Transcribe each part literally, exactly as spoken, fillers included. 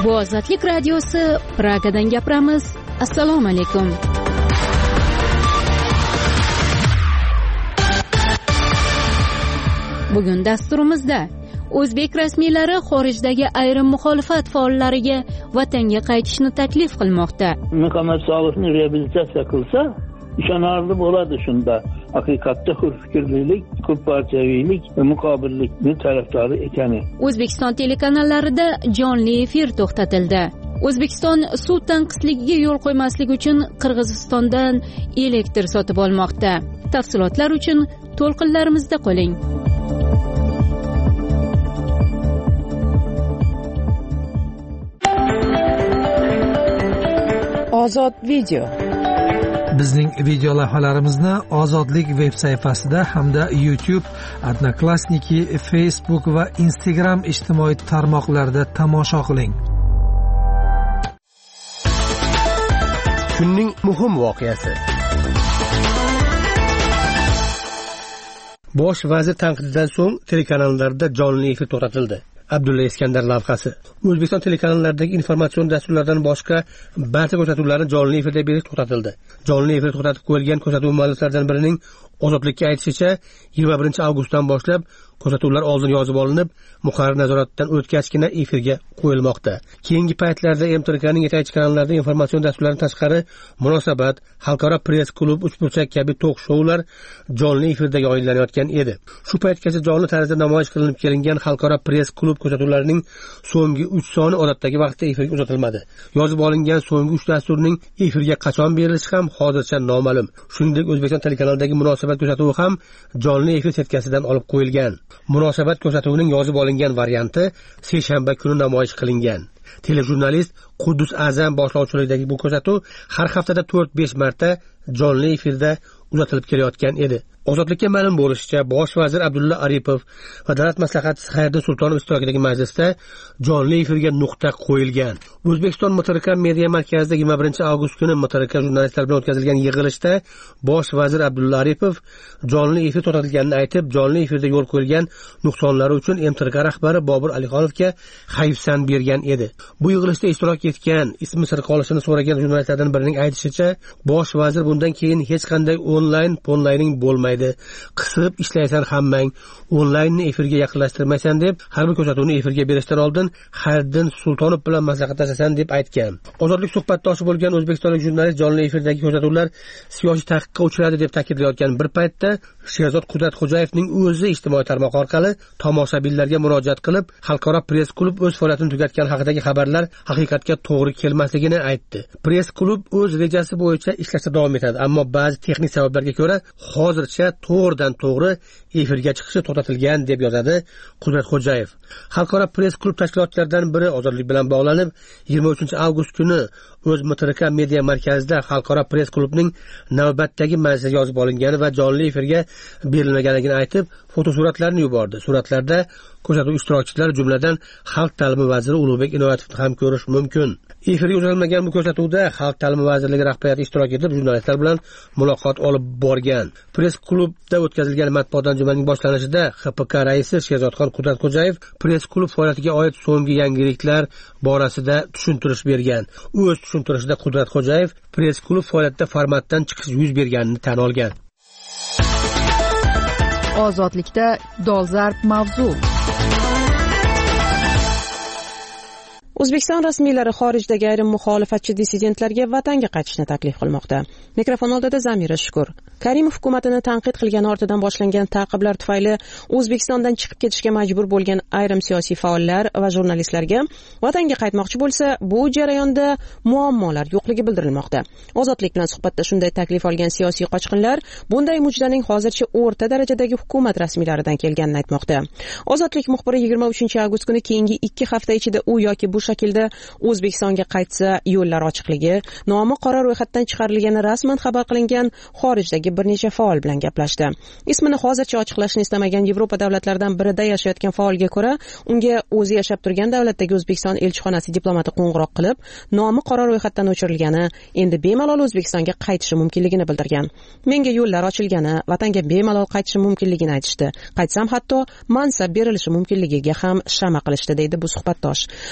Bu Ozodlik radiosi, Pragadan gapiramiz. Assalomu alaykum. Bugun dasturimizda o'zbek rasmiylari xorijdagi ayrim muxolifat faollariga vatanga qaytishni taklif qilmoqda. Muqamat sog'liqni reabilitatsiya qilsa, ishonarli bo'ladi shunda. Haqiqatda hurfikrlik, ko'pparchaviylik va muqobillikni tarafdori ekani. O'zbekiston telekanallarida jonli efir to'xtatildi. O'zbekiston suv tanqisligiga yo'l qo'ymaslik uchun Qirg'izistondan elektr sotib olmoqda. Tafsilotlar uchun to'lqinlarimizda qoling. Ozod video. Bizning video lavhalarimizni Ozodlik veb sayfasida hamda YouTube, Odnoklassniki, Facebook va Instagram ijtimoiy tarmoqlarida tomosha qiling. Kunning muhim voqeasi. Bosh vazir tanqididan so'ng telekanallarda jonli efir to'xtatildi. Abdulla Iskandar lavhasi. O'zbekiston telekanallaridagi informatsion dasturlardan boshqa barcha ko'rsatuvlarni jonli efirda berish to'xtatildi. Jonli efir to'xtatib qo'yilgan ko'rsatuv mualliflaridan birining Ozodlikka aytishicha, yigirma birinchi avgustdan boshlab ko'rsatuvlar oldin yozib olinib, muqarrar nazoratdan o'tgachgina efirga qo'yilmoqda. Keyingi paytlarda M T R K'ning yetakchi kanallarida informatsion dasturlardan tashqari Munosabat, Xalqaro press klub, Uchburchak kabi tok-shoular jonli efirda yayınlanayotgan edi. Shu paytgacha jonli tarzda namoyish qilinib kelingan Xalqaro press klub ko'rsatuvlarining so'nggi uch soni odatdagi vaqtda efirga uzatilmadi. Yozib olingan so'nggi uch dasturning efirga qachon berilishi ham hozircha noma'lum. Shuningdek, O'zbekiston telekanalidagi Munosabat ko'rsatuvi ham jonli efir setkasidan olib qo'yilgan. Munosabat ko'rsatuvining yozib olingan varianti seshanba kuni namoyish qilingan. Telejurnalist Quddus Azam boshlovchiligidagi bu ko'rsatuv har haftada to'rt besh marta jonli efirda uzatilib kelayotgan edi. Ozodlikka ma'lum bo'lishicha, bosh vazir Abdulla Aripov va davlat maslahatchisi Xayriddin Sultonov ishtirokidagi majlisda jonli efirga nuqta qo'yilgan. O'zbekiston M T R K media markazida yigirma birinchi avgust kuni M T R K jurnalistlar bilan o'tkazilgan yig'ilishda bosh vazir Abdulla Aripov jonli efir to'xtatilganini aytib, jonli efirda yo'l qo'yilgan nuqsonlari uchun M T R K rahbari Bobur Alixonovga hayfsan bergan edi. Bu yig'ilishda ishtirok etgan, ismi sir qolishini so'ragan jurnalistlardan birining aytishicha, bosh vazir bundan keyin hech qanday onlayn ponlayning bo'lmaydi. Qisib ishlaysan hammang, onlaynni efirga yaqinlashtirmaysan deb, har bir ko'rsatuvni efirga berishdan oldin Xayriddin Sultonov bilan maslahatlashasan deb aytgan. Ozodlik suhbatdoshi bo'lgan o'zbekistonlik jurnalist jonli efirdagi ko'rsatuvlar siyosiy taqiqqa uchradi deb ta'kidlayotgan bir paytda Sherzod Qudratxo'jayevning o'zi ijtimoiy tarmoq orqali tomoshabinlarga murojaat qilib, Xalqaro press klub o'z faoliyatini tugatgan haqidagi xabarlar haqiqatga to'g'ri kelmasligini aytdi. Press klub o'z rejasi bo'yicha ishlashda davom etadi, ammo ba'zi texnik sabablarga ko'ra hozircha to'g'ridan to'g'ri efirga chiqishi to'xtatilgan deb yozadi Qudratxo'jayev. Xalqaro press klub tashkilotlaridan biri Ozodlik bilan bog'lanib, yigirma uchinchi avgust kuni o'z M T R K media markazida Xalqaro press klubning navbatdagi majlisi yozib olingani va jonli efirga berilmaganligini aytib, fotosuratlarni yubordi. Suratlarda ko'rsatuv ishtirokchilari jumladan Xalq ta'limi vaziri Ulug'bek Inoyatovni ham ko'rish mumkin. Efirga uzatilmagan bu ko'rsatuvda Xalq ta'limi vazirligi rahbariyati ishtirok etib, jurnalistlar bilan muloqot olib borgan. Press klubda o'tkazilgan matbuot anjumanining boshlanishida X P K raisi Sherzodxon Qudratxo'jayev press klub faoliyatiga oid so'nggi yangiliklar borasida tushuntirish bergan. O'z tushuntirishida Qudratxo'jayev press klub faoliyatida formatdan chiqish yuz berganini tan olgan. Ozodlikda dolzarb mavzu. O'zbekiston rasmiylari xorijdagi ayrim muxolifatchi dissidentlarga vatanga qaytishni taklif qilmoqda. Mikrofon oldida Zamira Shukur. Karimov hukumatini tanqid qilgani ortidan boshlangan ta'qiblar tufayli O'zbekistondan chiqib ketishga majbur bo'lgan ayrim siyosiy faollar va jurnalistlarga vatanga qaytmoqchi bo'lsa, bu jarayonda muammolar yo'qligi bildirilmoqda. Ozodlik bilan suhbatda shunday taklif olgan siyosiy qochqinlar bunday mujdaning hozircha o'rta darajadagi hukumat rasmiylaridan kelganini aytmoqda. Ozodlik muxbiri yigirma uchinchi avgust kuni keyingi ikki hafta ichida u yoki bu shaklda O'zbekistonga qaytsa yo'llar ochiqligi, nomi qora ro'yxatdan chiqarilgani rasman xabar qilingan xorijdagi bir necha faol bilan gaplashdi. Ismini hozircha ochiqlashni istamagan Yevropa davlatlaridan birida yashayotgan faolga ko'ra, unga o'zi yashab turgan davlatdagi O'zbekiston elchixonasi diplomati qo'ng'iroq qilib, nomi qora ro'yxatdan o'chirilgani, endi bemalol O'zbekistonga qaytishi mumkinligini bildirgan. Menga yo'llar ochilgani, vatanga bemalol qaytishim mumkinligini aytishdi. Qaytsam hatto mansab berilishi mumkinligiga ham shama qilishdi, deydi bu suhbatdosh. to'qsoninchi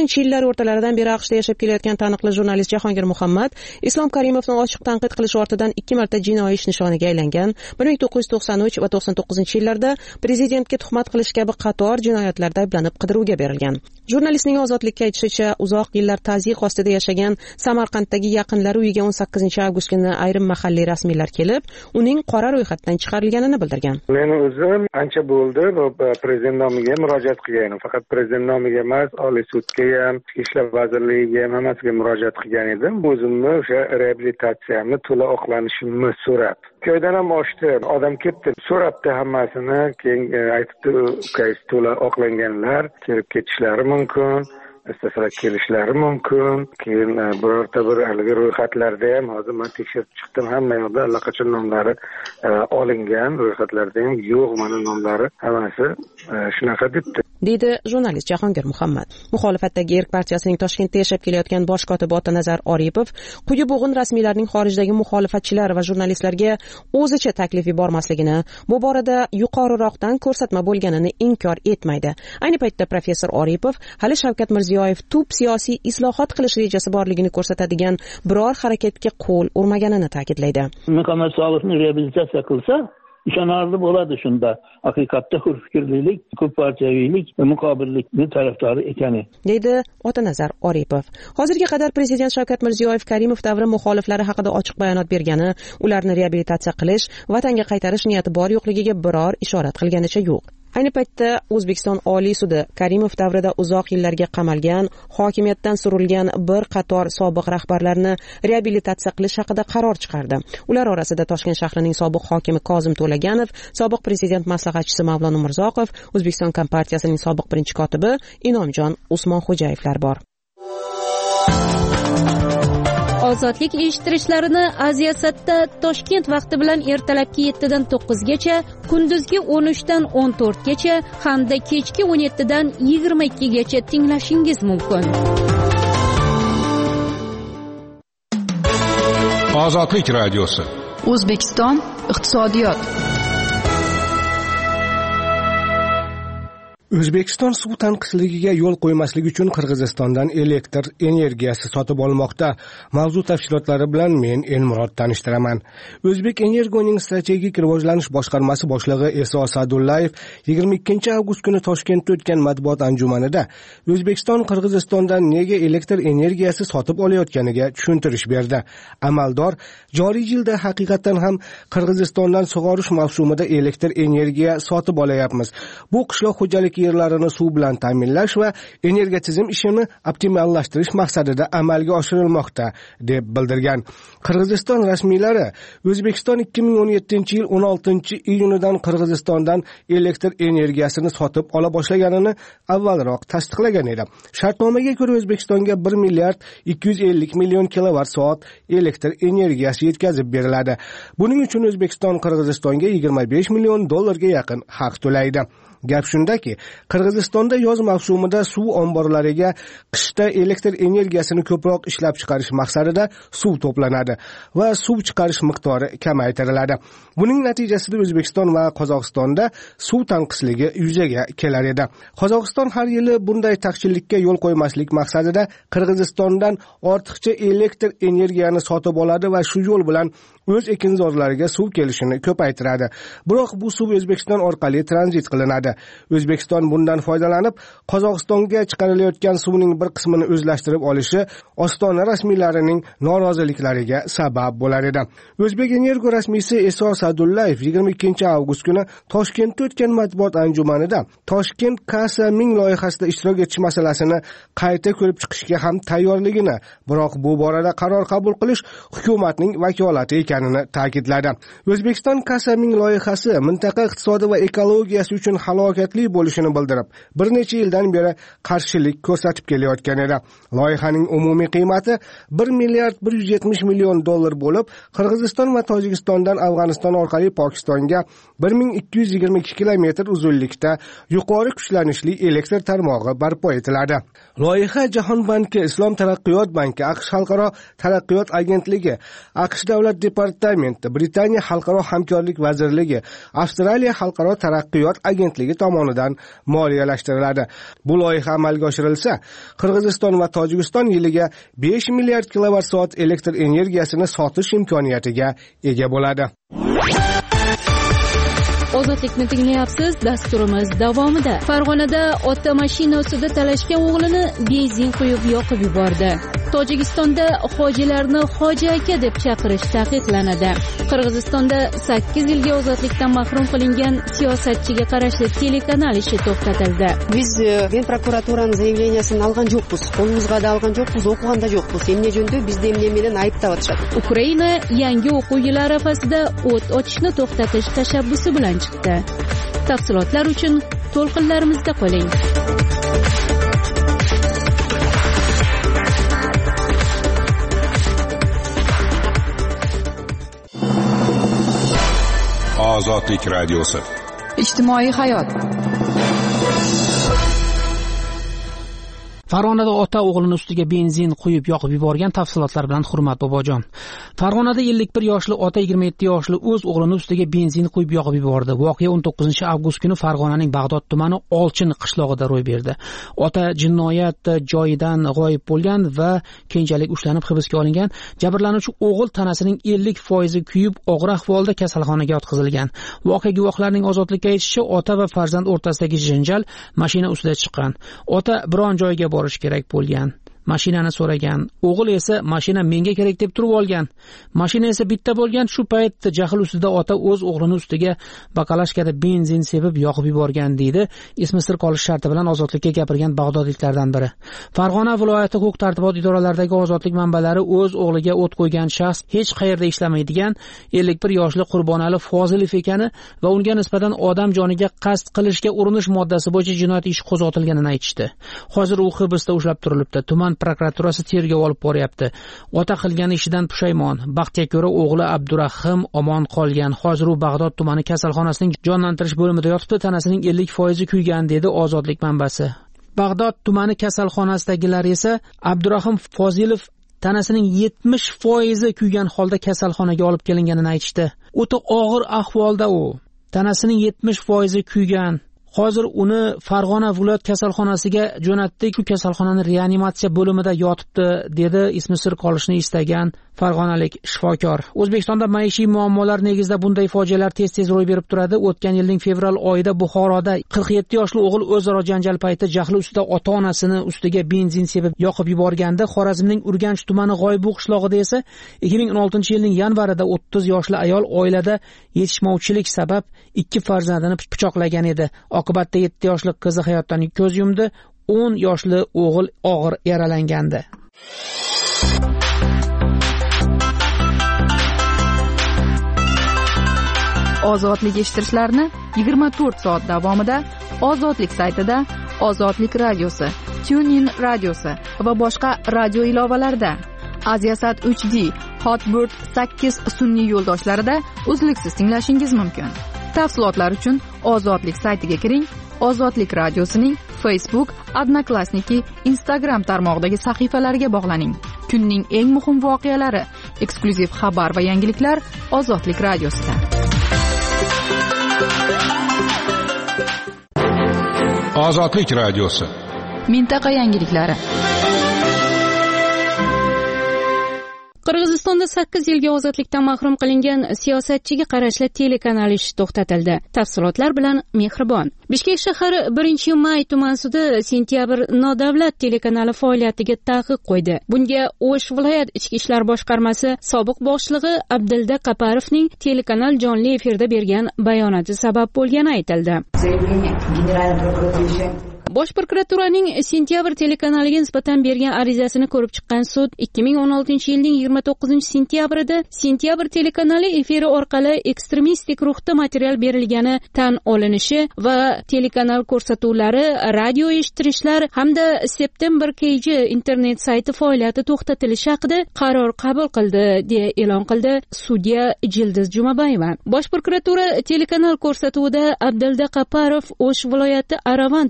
mingchi yillar o'rtalaridan beri aqshda yashab kelayotgan taniqli jurnalist Jahongir Muhammad Islom Karimovni ochiq tanqid qilish ortidan ikki marta jinoiy ish nishoniga aylangan. bir ming to'qqiz yuz to'qson uch va to'qson to'qqizinchi yillarda prezidentga tuhmat qilish kabi qator jinoyatlarda ayblanib qidiruvga berilgan. Jurnalistning ozodlikka aytishicha, uzoq yillar tazyiq ostida yashagan Samarqanddagi yaqinlari uyiga o'n sakkizinchi avgust kuni ayrim mahalliy rasmiylar kelib, uning qora ro'yxatdan chiqarilganini bildirgan. Men o'zim ancha bo'ldi prezident nomiga murojaat qilganim. Faqat prezident nomiga emas, Oliy sudga ham, Ichki ishlar vazirligiga ham hammasiga murojaat qilgan edim. O'zimni o'sha reabilitatsiyamni to'la oqlanishimni so'rab. Köydan ham oshdi, odam ketdi, so'rabdi hammasini, keyin aytibdi, ukasi to'la oqlanganlar kelib ketishlari mumkin. istasalar kelishlari mumkin. Keyin birorta bir haligi ro'yxatlarda ham hozir men tekshirib chiqdim, hamma yoqda allaqachon nomlari olingan, ro'yxatlarda ham yo'q, mana nomlari hammasi shunaqa debdi. Deydi jurnalist Jahongir Muhammad. Muxolifatdagi Erk partiyasining Toshkentda yashab kelayotgan bosh kotibi Otanazar Oripov quyi bo'g'in rasmiylarning xorijdagi muxolifatchilar va jurnalistlarga o'zicha taklif yubormasligini, bu borada yuqoriroqdan ko'rsatma bo'lganini inkor etmaydi. Ayni paytda professor Oripov hali Shavkat Mirziyoyev tub siyosiy islohot qilish rejasi borligini ko'rsatadigan biror harakatga qo'l urmaganini ta'kidlaydi. Mukammal sog'liqni reabilitatsiya qilsa ishonarli bo'ladi shunda. Haqiqatda hurfikrlik, ko'p partiyaviylik va muqobillikni tarafdori ekani. Deydi Otanazar Oripov. Hozirga qadar prezident Shavkat Mirziyoyev Karimov davri muxoliflari haqida ochiq bayonot bergani, ularni reabilitatsiya qilish, vatanga qaytarish niyati bor yo'qligiga biror ishorat qilganicha yo'q. Ayni paytda O'zbekiston Oliy sudi Karimov davrida uzoq yillarga qamalgan, hokimiyatdan surilgan bir qator sobiq rahbarlarni reabilitatsiya qilish haqida qaror chiqardi. Ular orasida Toshkent shahrining sobiq hokimi Kozim To'laganov, sobiq prezident maslahatchisi Mavlon Umurzoqov, O'zbekiston Kompartiyasining sobiq birinchi kotibi Inomjon Usmonxo'jayevlar bor. Ozodlik eshittirishlarini Aziyasatda Toshkent vaqti bilan ertalabki yettidan to'qqizgacha, kunduzgi o'n uchdan o'n to'rtgacha hamda kechki o'n yettidan yigirma ikkigacha tinglashingiz mumkin. Ozodlik radiosi. O'zbekiston iqtisodiyot. O'zbekiston suv tanqisligiga yo'l qo'ymaslik uchun Qirg'izistondan elektr energiyasi sotib olmoqda. Mavzu tafsilotlari bilan men Elmurod tanishtiraman. O'zbek Energoning strategik rivojlanish boshqarmasi boshlig'i Eso Sadullayev yigirma ikkinchi avgust kuni Toshkentda o'tgan matbuot anjumanida O'zbekiston Qirg'izistondan nega elektr energiyasi sotib olayotganiga tushuntirish berdi. Amaldor joriy yilda haqiqatan ham Qirg'izistondan sug'orish mavsumida elektr energiya sotib olayapmiz. Bu qishloq xo'jaligi yerlarini suv bilan ta'minlash va energetizm ishini optimallashtirish maqsadida amalga oshirilmoqda deb bildirgan. Qirg'iziston rasmiylari O'zbekiston ikki ming o'n yettinchi yil o'n oltinchi iyunidan Qirg'izistondan elektr energiyasini sotib ola boshlaganini avvalroq tasdiqlagan edi. Shartnomaga ko'ra O'zbekistonga bir milliard ikki yuz ellik million kilovat soat elektr energiyasi yetkazib beriladi. Buning uchun O'zbekiston Qirg'izistonga yigirma besh million dollarga yaqin haq to'laydi. Gap shundaki, Qirg'izistonda yoz mavsumida suv omborlariga qishda elektr energiyasini ko'proq ishlab chiqarish maqsadida suv to'planadi va suv chiqarish miqdori kamaytiriladi. Buning natijasida O'zbekiston va Qozog'istonda suv tanqisligi yuzaga kelar edi. Qozog'iston har yili bunday taqchillikka yo'l qo'ymaslik maqsadida Qirg'izistondan ortiqcha elektr energiyani sotib oladi va shu yo'l bilan o'z ekinzorlariga suv kelishini ko'paytiradi. Biroq bu suv O'zbekiston orqali tranzit qilinadi. O'zbekiston bundan foydalanib, Qozog'istonga chiqarilayotgan suvning bir qismini o'zlashtirib olishi Ostona rasmiylarining noroziliklariga sabab bo'lar edi. O'zbek Energo rasmiysi Eso Sadullayev yigirma ikkinchi avgust kuni Toshkentda o'tgan matbuot anjumanida Toshkent Kasa ming loyihasida ishtirok etish masalasini qayta ko'rib chiqishga ham tayyorligini, biroq bu borada qaror qabul qilish hukumatning vakolati ekanini ta'kidladi. O'zbekiston Kasa ming loyihasi mintaqa iqtisodi va ekologiyasi uchun halokatli bo'lishini bildirib, bir necha yildan beri qarshilik ko'rsatib kelayotgan edi. Loyihaning umumiy qiymati bir milliard bir yuz yetmish million dollar bo'lib, Qirg'iziston va Tojikistondan Afg'oniston orqali Pokistonga bir ming ikki yuz yigirma ikki kilometr uzunlikda yuqori kuchlanishli elektr tarmog'i barpo etiladi. Loyiha Jahon banki, Islom taraqqiyot banki, AQSh xalqaro taraqqiyot agentligi, AQSh davlat departamenti, Britaniya xalqaro hamkorlik vazirligi, Avstraliya xalqaro taraqqiyot agentligi tomonidan moliyalashtiriladi. Bu loyiha amalga oshirilsa, Qirg'iziston va Tojikiston yiliga besh milliard kilovat soat elektr energiyasini sotish imkoniyatiga ega bo'ladi. Ozodlikni tinglayapsiz. Dasturimiz davomida Farg'onada ota mashina ustida talashgan o'g'lini benzin quyib yoqib yubordi. Tojikistonda hojilarni hoji aka deb chaqirish taqiqlanadi. Qirg'izistonda sakkiz yilga ozodlikdan mahrum qilingan siyosatchiga qarashli telekanal ishi to'xtatildi. Biz Gen prokuraturaning заявлениясын algan yo'qmiz, qo'limizga da algan yo'qmiz, o'qiganda yo'qmiz. Emne jo'nda bizda emne bilan ayblab o'tishadi. Ukraina yangi o'quv yili arafasida o't ochishni to'xtatish tashabbusi bilan chiqdi. Tafsilotlar uchun to'lqinlarimizda qoling. Ozodlik radiosi. Ijtimoiy hayot. Farg'onada ota o'g'lini ustiga benzin quyib yoqib yuborgan. Tafsilotlar bilan Hurmat Bobojon. Farg'onada ellik bir yoshli ota yigirma yetti yoshli o'z o'g'lini ustiga benzin quyib yoqib yubordi. Voqea o'n to'qqizinchi avgust kuni Farg'onaning Bag'dod tumani Olchin qishlog'ida ro'y berdi. Ota jinoyat joyidan g'oyib bo'lgan va keyinchalik ushlanib hibsga olingan. Jabrlanuvchi o'g'il tanasining ellik foizi kuyib og'ir ahvolda kasalxonaga yotqizilgan. Voqea guvohlarining ozodlikka aytishicha, ota va farzand o'rtasidagi janjal mashina ustida chiqqan. Ota biron joyga borish kerak bo'lgan. Mashinani so'ragan. O'g'il esa mashina menga kerak deb turib olgan. Mashina esa bitta bo'lgan. Shu payt jahl ustida ota o'z o'g'lini ustiga bakalashkada benzin sepib yoqib yuborgan deydi. Ismi sir qolish sharti bilan ozodlikka gapirgan bag'dodliklardan biri. Farg'ona viloyati huquq tartibot idoralaridagi ozodlik manbalari o'z o'g'liga o't qo'ygan shaxs hech qayerda ishlamaydigan ellik bir yoshli Qurbonali Fozilov ekani va unga nisbatan odam joniga qasd qilishga urinish moddasi bo'yicha jinoyat ishi qo'zg'atilganini aytishdi. Hozir u hibsda ushlab turilibdi. Tuman prokuraturasi tergov olib boryapti. Ota qilgan ishidan pushaymon. Baxtga ko'ra o'g'li Abdurahim omon qolgan. Hozir u Bag'dod tumani kasalxonasining jonlantirish bo'limida yotibdi. Tanasining ellik foizi kuygan dedi ozodlik manbasi. Bag'dod tumani kasalxonasidagilar esa Abdurahim Fozilov tanasining yetmish foizi kuygan holda kasalxonaga olib kelinganini aytishdi. O'ta og'ir ahvolda u. Tanasining yetmish foizi kuygan. Hozir uni Farg'ona viloyat kasalxonasiga jo'natdik. Shu kasalxonaning reanimatsiya bo'limida yotibdi, dedi ismi sir qolishni istagan farg'onalik shifokor. O'zbekistonda maishiy muammolar negizida bunday fojialar tez-tez ro'y berib turadi. O'tgan yilning fevral oyida Buxoroda qirq yetti yoshli o'g'il o'zaro janjal payti jahli ustida ota-onasini ustiga benzin sepib yoqib yuborgandi. Xorazmning Urganch tumani G'oybu qishlog'ida esa ikki ming o'n oltinchi yilning yanvarida o'ttiz yoshli ayol oilada yetishmovchilik sabab ikki farzandini pichoqlagan edi. Oqibatda yetti yoshli qizi hayotdan ko'z yumdi. o'n yoshli o'g'il og'ir yaralangandi. Ozodlik eshittirishlarni yigirma to'rt soat davomida Ozodlik saytida, Ozodlik radiosi, TuneIn radiosi va boshqa radio ilovalarida, Aziasat uch D, Hotbird sakkiz sun'iy yo'ldoshlarida uzluksiz tinglashingiz mumkin. Tafsilotlar uchun Ozodlik saytiga kiring. Ozodlik radiosining Facebook, Odnoklassniki, Instagram tarmog'idagi sahifalariga bog'laning. Kunning eng muhim voqealari, eksklyuziv xabar va yangiliklar Ozodlik radiosida. Ozodlik radiosi. Mintaqa yangiliklari. Qirg'izistonda sakkiz yilga ozodlikdan mahrum qilingan siyosatchiga qarashli telekanal ishi to'xtatildi. Tafsilotlar bilan Mehribon. Bishkek shahari birinchi may tuman sudi sentyabr nodavlat telekanali faoliyatiga taqiq qo'ydi. Bunga O'sh viloyat ichki ishlar boshqarmasi sobiq boshlig'i Abdulda Qaparovning telekanal jonli efirda bergan bayonoti sabab bo'lgani aytildi. Bosh prokuraturaning sentyabr telekanaliga nisbatan bergan arizasini ko'rib chiqqan sud ikki ming o'n oltinchi yilning yigirma to'qqizinchi sentyabrida sentyabr telekanali efiri orqali ekstremistik ruhda material berilgani tan olinishi va telekanal ko'rsatuvlari, radio eshittirishlar hamda September Cage internet sayti faoliyati to'xtatilishi haqida qaror qabul qildi, deya e'lon qildi sudya Jildiz Jumabayeva. Bosh prokuratura telekanal ko'rsatuvida Abdulda Qaparov O'sh viloyati Aravan tumanidagi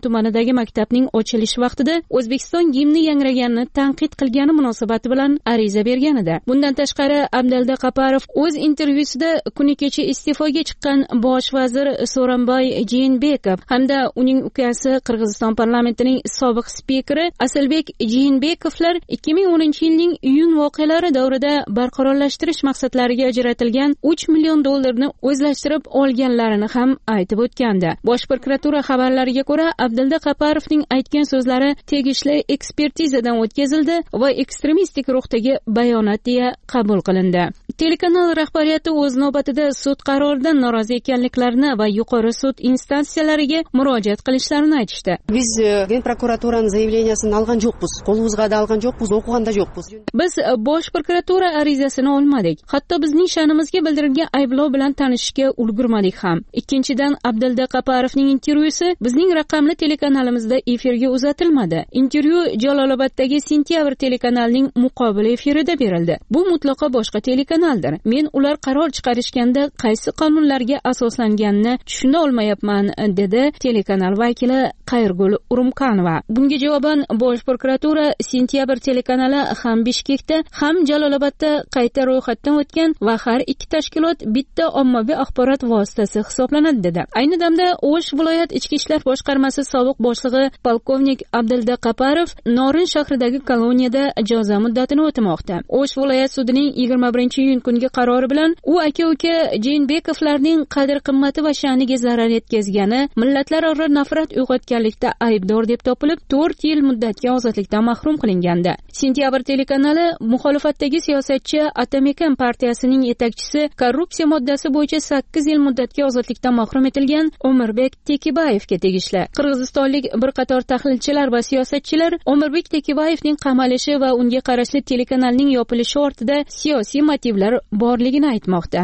tumanidagi maktabning ochilish vaqtida O'zbekiston gimni yangraganini tanqid qilgani munosabati bilan ariza bergan edi. Bundan tashqari Abdalda Qaparov o'z intervyusida kuni kecha iste'foga chiqqan bosh vazir So'ronboy Jeenbekov hamda uning ukasi Qirg'iziston parlamentining sobiq spikeri Asalbek Jeenbekovlar ikki ming o'ninchi yilning iyun voqealari davrida barqarorlashtirish maqsadlariga ajratilgan uch million dollarni o'zlashtirib olganlarini ham aytib o'tgandi. Bosh prokuratura xabarlariga ko'ra, Abdalda Qaparovning aytgan so'zlari tegishli ekspertizadan o'tkazildi va ekstremistik ruhdagi bayonot deya qabul qilindi. Telekanal rahbariyati o'z navbatida sud qaroridan norozi ekanliklarini va yuqori sud instansiyalariga murojaat qilishlarini aytishdi. Biz Gen prokuraturani zaявлениясын olgan yo'qmiz, qo'limizga da olgan yo'qmiz, o'qiganda yo'qmiz. Biz bosh prokuratura arizasini olmadik. Hatto bizning sha'nimizga bildirilgan ayblov bilan tanishishga ulgurmadik ham. Ikkinchidan, Abdalda Qaparovning intervyusi bizning raqamli telekanalimizda efirga uzatilmadi. Intervyu Jaloloboddagi Sentyabr telekanalining muqobil efirida berildi. Bu mutlaqo boshqa telekanaldir. Men ular qaror chiqarishganda qaysi qonunlarga asoslanganini tushuna olmayapman, dedi telekanal vakili Qayrgul Urumkanova. Bunga javoban bosh prokuratura Sentyabr telekanali ham Bishkekda, ham Jalolobodda qayta ro'yxatdan o'tgan va har ikki tashkilot bitta ommaviy axborot vositasi hisoblanadi dedi. Ayni damda O'sh viloyat ichki ishlar boshqarmasi sobiq boshlig'i polkovnik Abdalda Qaparov Norin shahridagi koloniyada jazo muddatini o'tamoqda. O'sh viloyat sudining yigirma birinchi iyun kungi qarori bilan u aka-uka Jeenbekovlarning qadr-qimmati va sha'niga zarar yetkazgani, millatlararo nafrat uyg'otganlikda aybdor deb topilib, to'rt yil muddatga ozodlikdan mahrum qilingandi. Sentyabr telekanali muxolifatdagi siyosatchi Atamekan partiyasining yetakchisi korrupsiya moddasi bo'yicha sakkiz yil muddatga ozodlikdan mahrum etilgan Omirbek Tekibayevga tegishli. Qirg'izistonlik bir qator tahlilchilar va siyosatchilar Omirbek Tekibayevning qamalishi va unga qarashli telekanalning yopilishi ortida siyosiy motivlar borligini aytmoqda.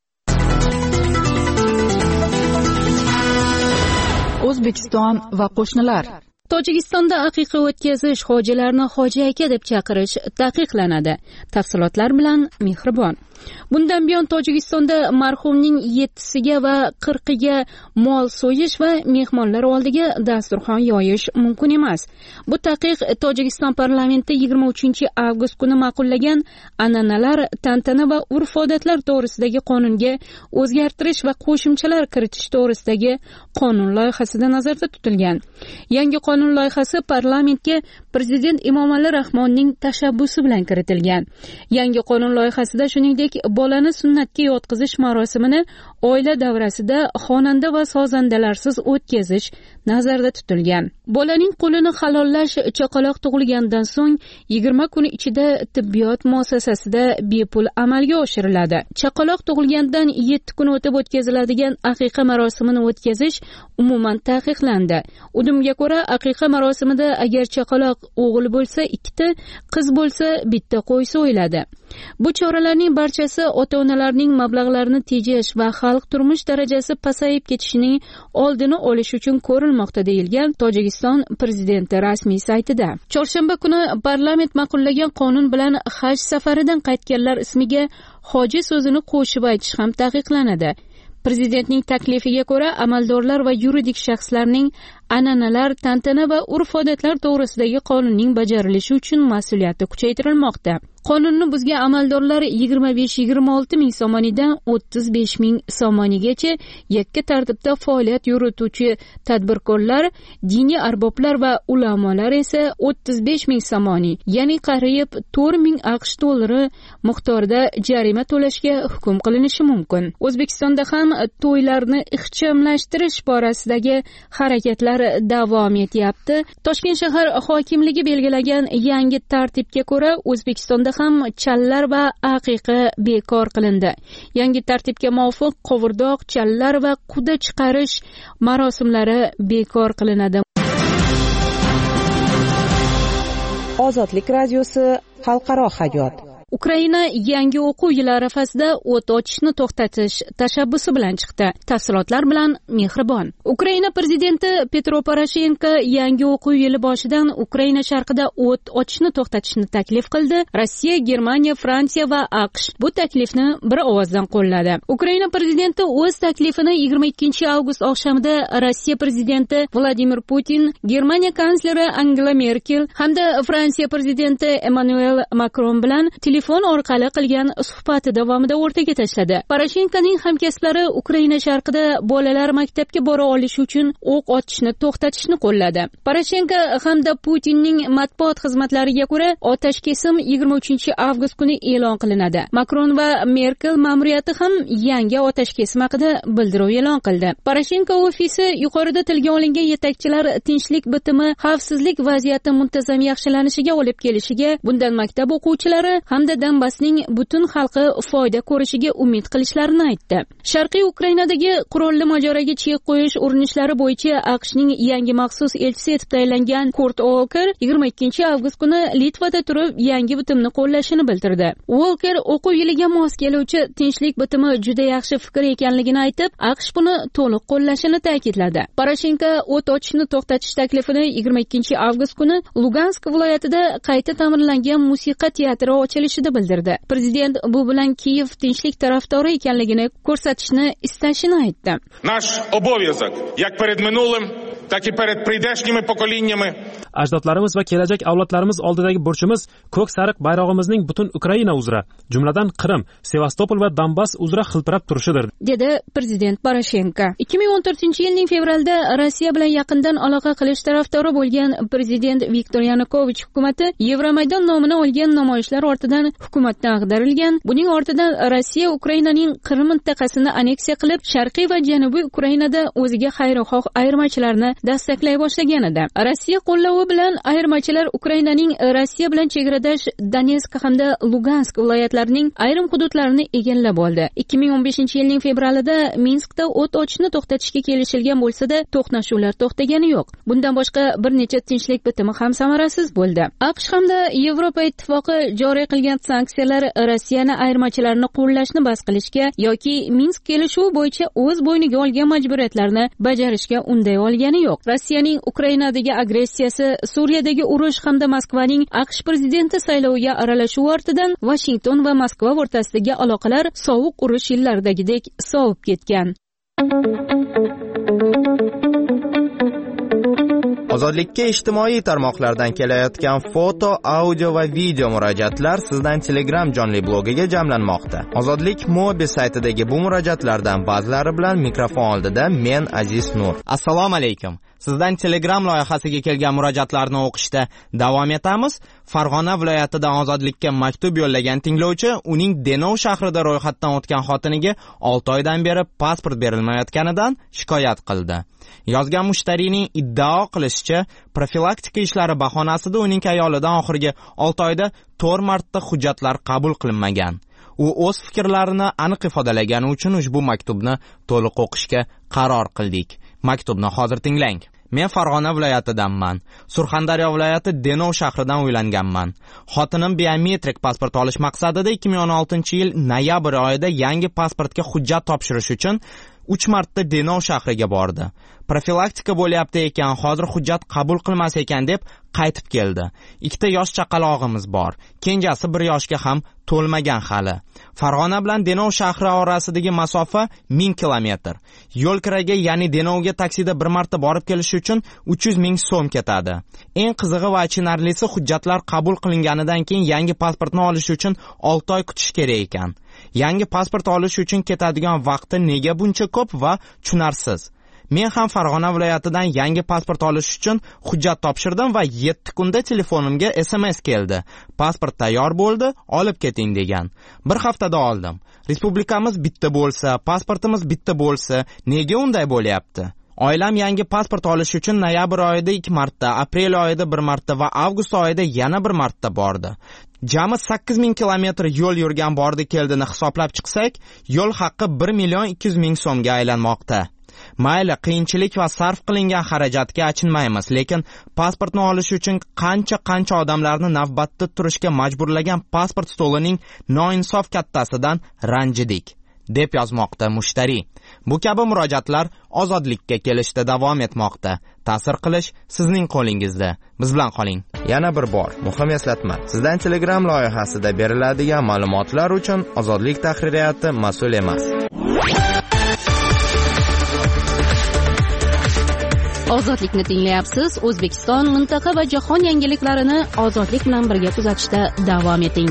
O'zbekiston va qo'shnilar. Tojikistonda aqiqa o'tkazish, hojilarni hoji aka deb chaqirish taqiqlanadi. Tafsilotlar bilan Mehribon. Bundan buyon Tojikistonda marhumning yettisiga va qirqiga mol so'yish va mehmonlar oldiga dasturxon yoyish mumkin emas. Bu taqiq Tojikiston parlamenti yigirma uchinchi avgust kuni ma'qullagan an'analar, tantana va urf-odatlar to'g'risidagi qonunga o'zgartirish va qo'shimchalar kiritish to'g'risidagi qonun loyihasida nazarda tutilgan. Yangi qonun loyihasi parlamentga prezident Emomali Rahmonning tashabbusi bilan kiritilgan. Yangi qonun loyihasida shuningdek bolani sunnatga yotqizish marosimini oila davrasida xonanda va sozandalarsiz o'tkazish nazarda tutilgan. Bolaning qo'lini halollash chaqaloq tug'ilgandan so'ng yigirma kun ichida tibbiyot muassasasida bepul amalga oshiriladi. Chaqaloq tug'ilgandan yetti kun o'tib o'tkaziladigan aqiqa marosimini o'tkazish umuman taqiqlandi. Udumga ko'ra, aqiqa marosimida agar chaqaloq o'g'il bo'lsa ikkita, qiz bo'lsa bitta qo'y so'yiladi. Bu choralarning barchasi ota-onalarning mablag'larini tejash va xalq turmush darajasi pasayib ketishining oldini olish uchun ko'rilmoqda, deyilgan Tojikiston prezidenti rasmiy saytida. Chorshanba kuni parlament ma'qullagan qonun bilan haj safaridan qaytganlar ismiga hoji so'zini qo'shib aytish ham taqiqlanadi. Prezidentning taklifiga ko'ra, amaldorlar va yuridik shaxslarning an'analar, tantana va urf-odatlar to'g'risidagi qonunning bajarilishi uchun mas'uliyati kuchaytirilmoqda. Qonunni buzgan amaldorlar yigirma besh yigirma olti ming somonidan o'ttiz besh ming somonigacha, yakka tartibda faoliyat yurituvchi tadbirkorlar, diniy arboblar va ulamolar esa o'ttiz besh ming somoni, ya'ni qariyb to'rt ming AQSh dollari miqdorida jarima to'lashga hukm qilinishi mumkin. O'zbekistonda ham to'ylarni ixchamlashtirish borasidagi harakatlar davom etyapti. Toshkent shahar hokimligi belgilagan yangi tartibga ko'ra, O'zbekistonda ham challar va aqiqa bekor qilindi. Yangi tartibga muvofiq qovurdoq, challar va quda chiqarish marosimlari bekor qilinadi. Ozodlik radiosi xalqaro hayot. Ukraina yangi o'quv yili arafasida o't ochishni to'xtatish tashabbusi bilan chiqdi. Tafsilotlar bilan Mehribon. Ukraina prezidenti Petro Poroshenko yangi o'quv yili boshidan Ukraina sharqida o't ochishni to'xtatishni taklif qildi. Rossiya, Germaniya, Fransiya va AQSh bu taklifni bir ovozdan qo'lladi. Ukraina prezidenti o'z taklifini yigirma ikkinchi avgust oqshomida Rossiya prezidenti Vladimir Putin, Germaniya kansleri Angela Merkel hamda Fransiya prezidenti Emmanuel Macron bilan telefon orqali qilgan suhbati davomida o'rtaga tashladi. Poroshenkoning hamkasblari Ukraina sharqida bolalar maktabga bora olishi uchun o'q otishni to'xtatishni qo'lladi. Poroshenko hamda Putinning matbuot xizmatlariga ko'ra, otash kesim yigirma uchinchi avgust kuni e'lon qilinadi. Macron va Merkel ma'muriyati ham yangi otash kesim haqida bildiruv e'lon qildi. Poroshenko ofisi yuqorida tilga olingan yetakchilar tinchlik bitimi, xavfsizlik vaziyati muntazam yaxshilanishiga olib kelishiga, bundan maktab o'quvchilari hamda Donbassning butun xalqi foyda ko'rishiga umid qilishlarini aytdi. Sharqiy Ukrainadagi qurolli mojaroga chek qo'yish urinishlari bo'yicha AQShning yangi maxsus elchisi etib tayinlangan Kurt Walker yigirma ikkinchi avgust kuni Litvada turib yangi bitimni qo'llashini bildirdi. Walker o'quv yiliga mos keluvchi tinchlik bitimi juda yaxshi fikr ekanligini aytib, AQSh buni to'liq qo'llashini ta'kidladi. Poroshenko o't ochishni to'xtatish taklifini yigirma ikkinchi avgust kuni Lugansk viloyatida qayta ta'mirlangan musiqa teatri ochilishida bildirdi. Prezident bu bilan Kiyev tinchlik tarafdori ekanligini ko'rsatishni istashini aytdi. Наш обов'язок як перед минулим, так і перед прийдешніми поколіннями. Ajdodlarimiz va kelajak avlodlarimiz oldidagi burchimiz ko'k sariq bayrog'imizning butun Ukraina uzra, jumladan Qrim, Sevastopol va Donbass uzra xilpirab turishidir, dedi prezident Poroshenko. ikki ming o'n to'rtinchi yilning fevralda Rossiya bilan yaqindan aloqa qilish tarafdori bo'lgan prezident Viktor Yanukovich hukumati Yevromaydon nomini olgan namoyishlar ortidan hukumatdan ag'darilgan. Buning ortidan Rossiya Ukrainaning Qrim mintaqasini aneksiya qilib, sharqiy va janubiy Ukrainada o'ziga xayrixoh ayirmachilarni dastaklay boshlagan edi. Rossiya qo'llavi bilan ayirmachilar Ukrainaning Rossiya bilan chegaradosh Donetsk hamda Lugansk viloyatlarining ayrim hududlarini egallab oldi. ikki ming o'n beshinchi yilning fevralida Minskda o't ochishni to'xtatishga kelishilgan bo'lsa-da, to'qnashuvlar to'xtagani yo'q. Bundan boshqa bir necha tinchlik bitimi ham samarasiz bo'ldi. AQSh hamda Yevropa ittifoqi joriy qilgan sanksiyalar Rossiyani ayirmachilarni qo'llashni bas qilishga yoki Minsk kelishuvi bo'yicha o'z bo'yniga olgan majburiyatlarni bajarishga unday olgani yo'q. Rossiyaning Ukrainadagi agressiyasi, Suriyadagi urush hamda Moskvaning AQSh prezidenti sayloviga aralashuvi ortidan Washington va Moskva o'rtasidagi aloqalar sovuq urush yillaridagidek sovib ketgan. Ozodlikka ijtimoiy tarmoqlardan kelayotgan foto, audio va video murojaatlar sizdan Telegram jonli blogiga jamlanmoqda. Ozodlik Mobi saytidagi bu murojaatlardan ba'zilari bilan mikrofon oldida men Aziz Nur. Assalomu alaykum. Sizdan Telegram loyihasiga kelgan murojaatlarni o'qishda davom etamiz. Farg'ona viloyatidan Ozodlikka maktub yo'llagan tinglovchi uning Denov shahrida ro'yxatdan o'tgan xotiniga olti oydan beri pasport berilmayotganidan shikoyat qildi. Yozgan mushtariyning iddao qilishicha, profilaktika ishlari bahonasida uning ayolidan oxirgi olti oyda to'rt marta hujjatlar qabul qilinmagan. U o'z fikrlarini aniq ifodalagani uchun ushbu maktubni to'liq o'qishga qaror qildik. Maktubni hozir tinglang. Men Farg'ona viloyatidanman. Surxondaryo viloyati Denov shahridan uylanganman. Xotinim biometrik pasport olish maqsadida ikki ming o'n oltinchi yil noyabr oyida yangi pasportga hujjat topshirish uchun uch marta Denov shahriga bordi. Profilaktika bo'lyapti ekan, hozir hujjat qabul qilmas ekan deb qaytib keldi. Ikkita yosh chaqalog'imiz bor. Kenjasi bir yoshga ham to'lmagan hali. Farg'ona bilan Denov shahri orasidagi masofa ming kilometr. Yo'l kiraga, ya'ni Denovga taksida bir marta borib kelish uchun uch yuz ming so'm ketadi. Eng qizig'i va achinarlisi, hujjatlar qabul qilinganidan keyin yangi pasportni olish uchun olti oy kutish kerak ekan. Yangi pasport olish uchun ketadigan vaqti nega buncha ko'p va tushunarsiz. Men ham Farg'ona viloyatidan yangi pasport olish uchun hujjat topshirdim va yetti kunda telefonimga S M S keldi. Pasport tayyor bo'ldi, olib keting degan. Bir haftada oldim. Respublikamiz bitta bo'lsa, pasportimiz bitta bo'lsa, nega unday bo'lyapti? Oilam yangi pasport olish uchun noyabr oyida ikki marta, aprel oyida bir marta va avgust oyida yana bir marta bordi. Jami sakkiz ming kilometr yo'l yurgan bordi keldini hisoblab chiqsak, yo'l haqqi bir million ikki yuz ming so'mga aylanmoqda. Mayli, qiyinchilik va sarf qilingan xarajatga achinmaymiz, lekin pasportni olish uchun qancha-qancha odamlarni navbatda turishga majburlagan pasport stolining noinsof kattasidan ranjidik, deb yozmoqda mushtariy. Bu kabi murojaatlar ozodlikka kelishda davom etmoqda. Ta'sir qilish sizning qo'lingizda. Biz bilan qoling. Yana bir bor muhim eslatma. Sizdan Telegram loyihasida beriladigan ma'lumotlar uchun Ozodlik tahririyati mas'ul emas. Ozodlikni tinglayapsiz. O'zbekiston, mintaqa va jahon yangiliklarini ozodlik bilan birga kuzatishda davom eting.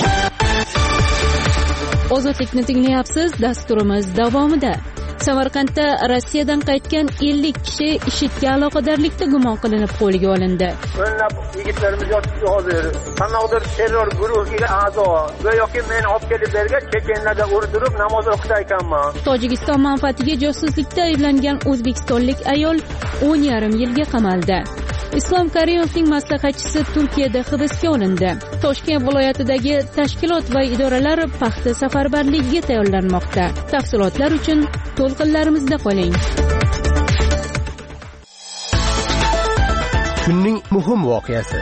Ozodlikni tinglayapsiz. Dasturimiz davomida Samarqandda Rossiyadan qaytgan ellik kishi IShIDga aloqadorlikda gumon qilinib qo'lga olindi. O'nlab yigitlarimiz yotibdi hozir. Qanaqadir terror guruhiga a'zo. Go'yoki men olib kelib bergan chechenlarda urdirib namoz o'qitar ekanman. Tojikiston manfaatiga josuslikda ayblangan o'zbekistonlik ayol o'n yarim yilga qamaldi. Islom Karimovning maslahatchisi Turkiyada hibsga olindi. Toshkent viloyatidagi tashkilot va idoralar paxta safarbarligiga tayyorlanmoqda. Tafsilotlar uchun to'lqinlarimizda qoling. Kunning muhim voqeasi.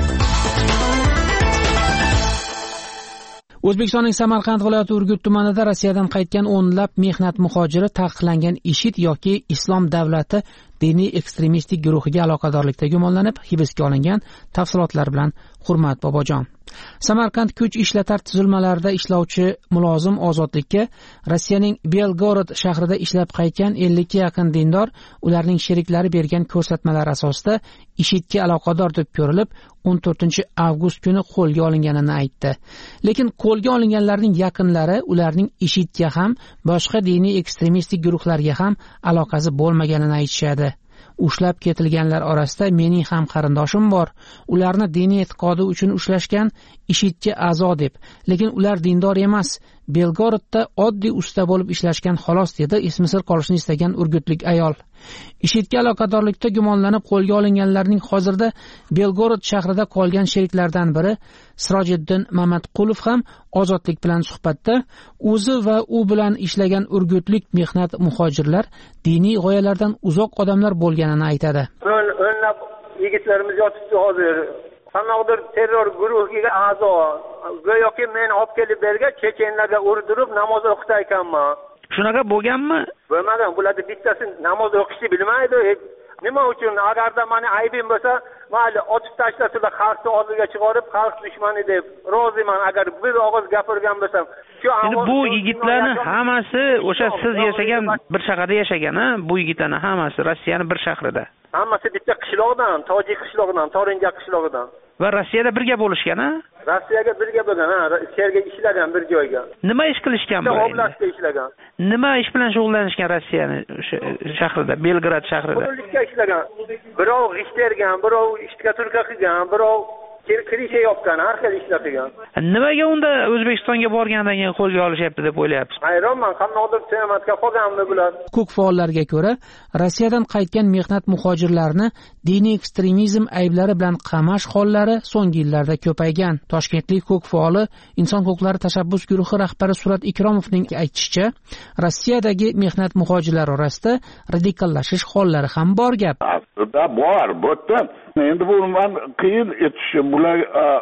O'zbekistonning Samarqand viloyati Urgut tumanida Rossiyadan qaytgan o'nlab mehnat muhojiri taqiqlangan IShID yoki Islom davlati diniy ekstremistik guruhiga aloqadorlikda gumonlanib hibsga olingan. Tafsilotlar bilan Hurmat Bobojon. Samarqand kuch ishlatar tuzilmalarida ishlovchi mulozim Ozodlikka Rossiyaning Belgorod shahrida ishlab qaytgan ellikka yaqin dindor ularning sheriklari bergan ko'rsatmalar asosida IShIDga aloqador deb ko'rilib o'n to'rtinchi avgust kuni qo'lga olinganini aytdi. Lekin qo'lga olinganlarning yaqinlari ularning IShIDga ham boshqa diniy ekstremistik guruhlarga ham aloqasi bo'lmaganini aytishadi. Ushlab ketilganlar orasida mening ham qarindoshim bor. Ularni diniy e'tiqodi uchun ushlashgan, IShIDga a'zo deb, lekin ular dindor emas. Belgorodda oddiy usta bo'lib ishlashgan xolos, dedi ismi sir qolishni istagan urgutlik ayol. IShIDga aloqadorlikda gumonlanib qo'lga olinganlarning hozirda Belgorod shahrida qolgan sheriklardan biri Sirojiddin Mamatqulov ham Ozodlik bilan suhbatda o'zi va u bilan ishlagan urgutlik mehnat muhojirlar diniy g'oyalardan uzoq odamlar bo'lganini aytadi. O'nlab yigitlarimiz yotibdi hozir. Qanaqadir terror guruhiga a'zo. Go'yoki men olib kelib bergan chechenlarga urdirib namoz o'qitar ekanman. Shunaqa bo'lganmi? Bo'lmagan. Bularni bittasi namoz o'qishni bilmaydi. Nima uchun? Agarda meni aybim bo'lsa, mayli otib tashlasa, xalqni oldiga chiqarib, xalq dushmani deb roziman agar bir og'iz gapirgan bo'lsam. Endi bu yigitlarning hammasi o'sha siz yashagan bir shaharda yashagan, ha? Bu yigitlarning hammasi Rossiyaning bir shahrida. Hammasi bitta qishloqdan, tojik qishlog'idan, Torinja qishlog'idan. Va Rossiyada birga bo'lishgan, ha? Rossiyaga birga bo'lgan, ha, yerga ishlagan bir joyga. Nima ish qilishgan bu? Oblastda ishlagan. Nima ish bilan shug'ullanishgan Rossiyaning shahrida, Belgrad shahrida? Qurilishga ishlagan. Birov g'isht tergan, birov ishga turka qilgan, birov kirisha yopgan, har xil ishlar qilgan. Nimaga unda O'zbekistonga borgandan keyin qo'lga olishyapti deb o'ylayapsiz? Hayronman, qanaqadir tematga qolganmi bular? Huquq faollariga ko'ra, Rossiyadan qaytgan mehnat muhojirlarni diniy ekstremizm ayblari bilan qamash hollari so'nggi yillarda ko'paygan. Toshkentlik huquq faoli Inson huquqlari tashabbus guruhi rahbari Surat Ikromovning aytishicha, Rossiyadagi mehnat muhojirlar orasida radikallashish hollari ham bor gap. Aslida bor, bo'tdan. Endi bu men qiyin etishim, bular